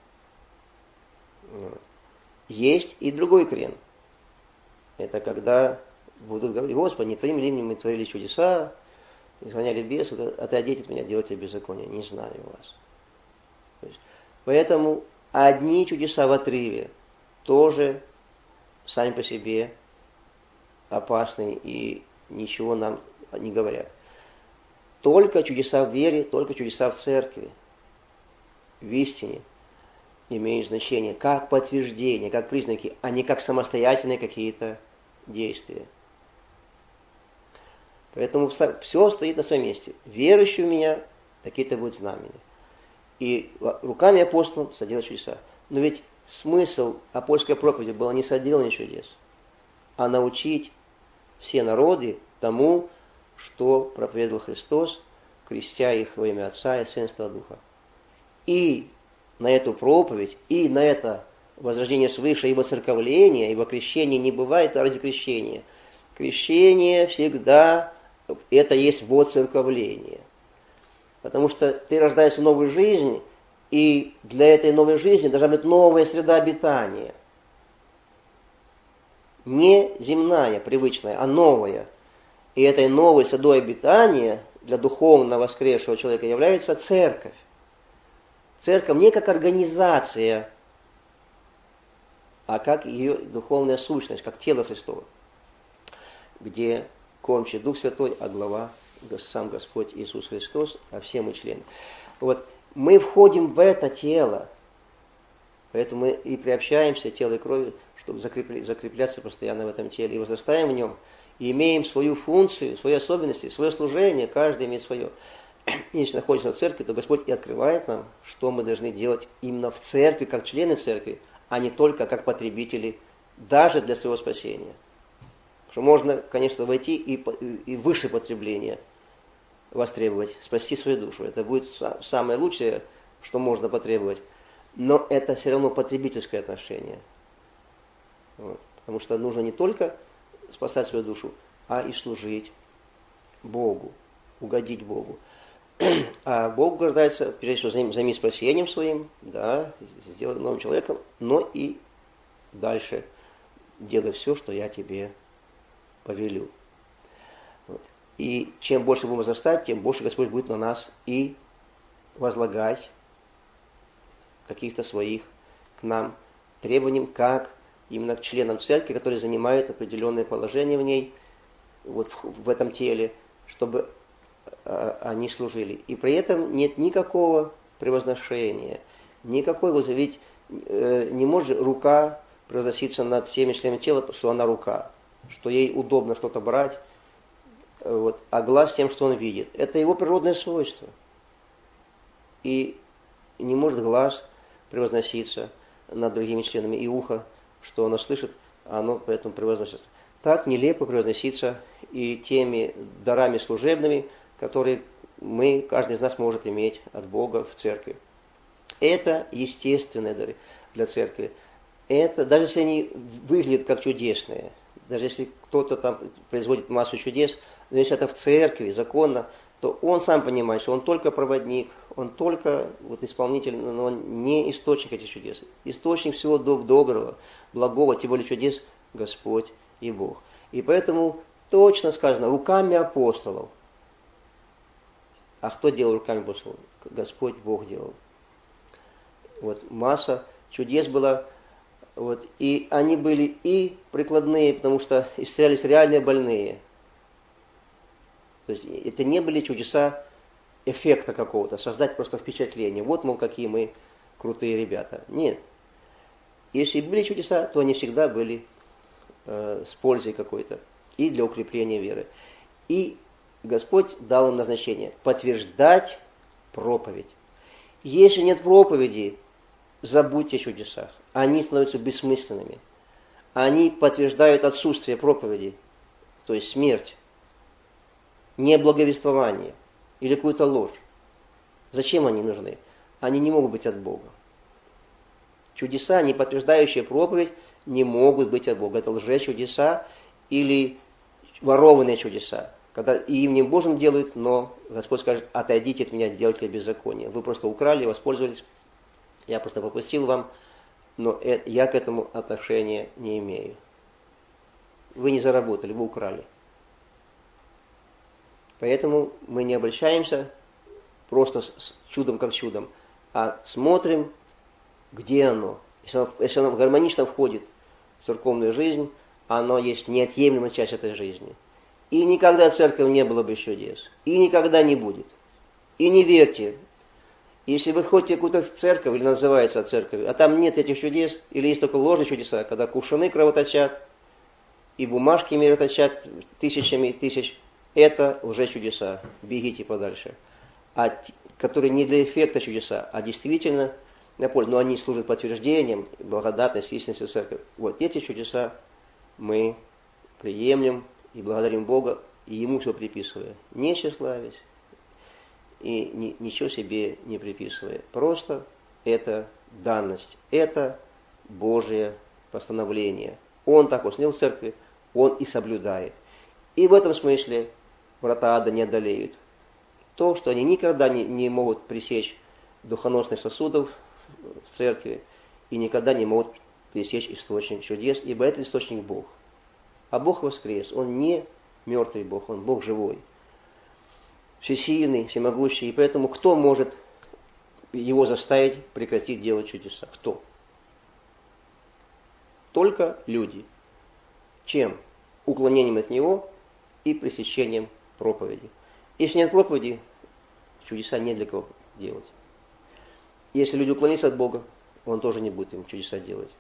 Есть и другой крен. Это когда будут говорить: Господи, не Твоим именем мы творили чудеса, изгоняли бесов, отойдите от меня, делайте беззаконие. Не знаю вас. То есть, поэтому одни чудеса в отрыве тоже сами по себе опасны и ничего нам не говорят. Только чудеса в вере, только чудеса в церкви, в истине имеют значение как подтверждение, как признаки, а не как самостоятельные какие-то действия. Поэтому все стоит на своем месте. Верующий у меня, такие-то будут знамения. И руками апостолов соделать чудеса. Но ведь смысл апостольской проповеди был не соделание чудес, а научить все народы тому, что проповедовал Христос, крестя их во имя Отца и Сына и Святого Духа. И на эту проповедь, и на это возрождение свыше, ибо церковление, ибо крещение не бывает ради крещения. Крещение всегда это есть воцерковление. Потому что ты рождаешься в новую жизнь, и для этой новой жизни должна быть новая среда обитания. Не земная, привычная, а новая. И этой новой средой обитания для духовно воскресшего человека является церковь. Церковь не как организация, а как ее духовная сущность, как тело Христово, где кормчий Дух Святой, а глава сам Господь Иисус Христос, а все мы члены. Вот мы входим в это тело, поэтому мы и приобщаемся телу и крови, чтобы закрепляться постоянно в этом теле, и возрастаем в нем, и имеем свою функцию, свои особенности, свое служение, каждый имеет свое. Если находимся в церкви, то Господь и открывает нам, что мы должны делать именно в церкви, как члены церкви, а не только как потребители, даже для своего спасения. Потому что можно, конечно, войти и, и выше потребления востребовать, спасти свою душу. Это будет самое лучшее, что можно потребовать. Но это все равно потребительское отношение. Вот. Потому что нужно не только спасать свою душу, а и служить Богу, угодить Богу. А Бог угождается, прежде всего, займись спасением своим, да, сделай новым человеком, но и дальше делай все, что я тебе повелю. Вот. И чем больше будем возрастать, тем больше Господь будет на нас и возлагать каких-то своих к нам требований, как именно к членам церкви, которые занимают определенное положение в ней, вот в, в этом теле, чтобы а, они служили. И при этом нет никакого превозношения, никакой, вот ведь э, не может рука превозноситься над всеми членами тела, что она рука, что ей удобно что-то брать, вот, а глаз тем, что он видит. Это его природное свойство. И не может глаз превозноситься над другими членами, и ухо, что оно слышит, а оно поэтому превозносится. Так нелепо превозноситься и теми дарами служебными, которые мы, каждый из нас может иметь от Бога в церкви. Это естественные дары для церкви. Это, даже если они выглядят как чудесные, даже если кто-то там производит массу чудес, но если это в церкви законно, то он сам понимает, что он только проводник, он только вот исполнитель, но он не источник этих чудес. Источник всего доброго, благого, тем более чудес Господь и Бог. И поэтому точно сказано, руками апостолов. А кто делал руками апостолов? Господь Бог делал. Вот масса чудес была. Вот, и они были и прикладные, потому что исцелялись реальные больные. То есть это не были чудеса эффекта какого-то, создать просто впечатление. Вот, мол, какие мы крутые ребята. Нет. Если были чудеса, то они всегда были э, с пользой какой-то и для укрепления веры. И Господь дал им назначение подтверждать проповедь. Если нет проповеди, забудьте о чудесах. Они становятся бессмысленными. Они подтверждают отсутствие проповеди, то есть смерть, неблаговествование или какую-то ложь. Зачем они нужны? Они не могут быть от Бога. Чудеса, не подтверждающие проповедь, не могут быть от Бога. Это лжечудеса или ворованные чудеса, когда и именем Божьим делают, но Господь скажет: отойдите от меня, делайте беззаконие. Вы просто украли, воспользовались, я просто попустил вам, но я к этому отношения не имею. Вы не заработали, вы украли. Поэтому мы не обращаемся просто с чудом как чудом, а смотрим, где оно. Если оно, если оно гармонично входит в церковную жизнь, оно есть неотъемлемая часть этой жизни. И никогда церковь не было бы чудес. И никогда не будет. И не верьте. Если вы ходите в какую-то церковь, или называется церковь, а там нет этих чудес, или есть только ложные чудеса, когда кувшины кровоточат, и бумажки мироточат тысячами тысяч, это лжечудеса. Бегите подальше. А которые не для эффекта чудеса, а действительно на пользу, но они служат подтверждением благодатности, истинности церкви. Вот эти чудеса мы приемлем и благодарим Бога, и Ему все приписывая, не тщеславясь и ни, ничего себе не приписывая. Просто это данность, это Божье постановление. Он так установил в церкви, Он и соблюдает. И в этом смысле врата ада не одолеют. То, что они никогда не, не могут пресечь духоносных сосудов в церкви и никогда не могут пресечь источник чудес, ибо это источник Бог. А Бог воскрес, Он не мертвый Бог, Он Бог живой, всесильный, всемогущий, и поэтому кто может Его заставить прекратить делать чудеса? Кто? Только люди. Чем? Уклонением от Него и пресечением проповеди. Если нет проповеди, чудеса не для кого делать. Если люди уклонятся от Бога, Он тоже не будет им чудеса делать.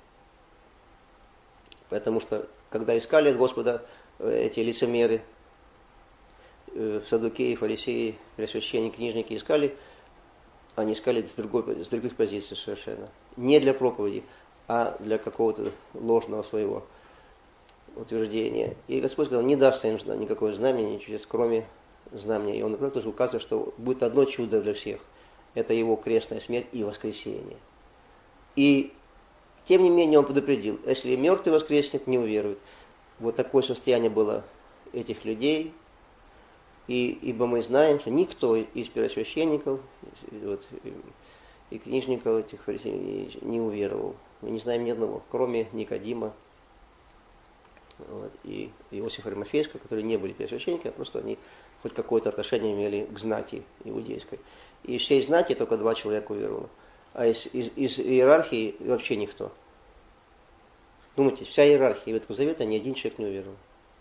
Потому что, когда искали от Господа эти лицемеры, саддукеи, фарисеи, первосвященники, книжники искали, они искали с, другой, с других позиций совершенно. Не для проповеди, а для какого-то ложного своего утверждения. И Господь сказал: не даст им никакое знамение, чудес, кроме знамения. И Он, например, тоже указывает, что будет одно чудо для всех. Это Его крестная смерть и воскресение. И тем не менее Он предупредил: если мертвый воскреснет, не уверует. Вот такое состояние было этих людей. И, ибо мы знаем, что никто из первосвященников вот, и книжников этих фарисеев не уверовал. Мы не знаем ни одного, кроме Никодима вот, и Иосифа Аримафейского, которые не были первосвященниками, а просто они хоть какое-то отношение имели к знати иудейской. И из всей знати только два человека уверовало. А из, из, из иерархии вообще никто. Думайте, вся иерархия Ветхого Завета, ни один человек не уверовал.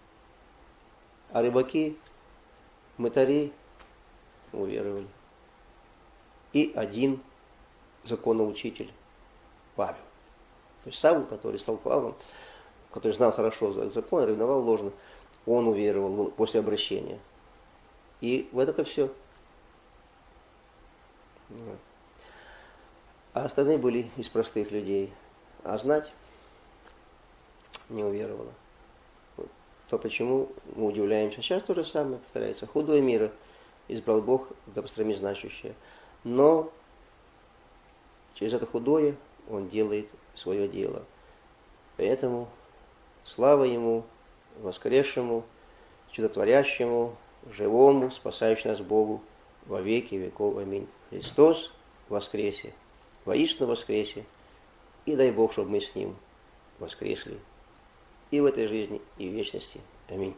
А рыбаки, мытари уверовали. И один законоучитель Павел. То есть Савл, который стал Павлом, который знал хорошо закон, ревновал ложно, он уверовал после обращения. И вот это все. А остальные были из простых людей. А знать не уверовала. То почему мы удивляемся? Сейчас то же самое повторяется. Худое мира избрал Бог, да построми значущее. Но через это худое Он делает свое дело. Поэтому слава Ему, воскресшему, чудотворящему, живому, спасающему нас Богу во веки веков. Аминь. Христос воскресе, воистину воскресе, и дай Бог, чтобы мы с Ним воскресли и в этой жизни, и в вечности. Аминь.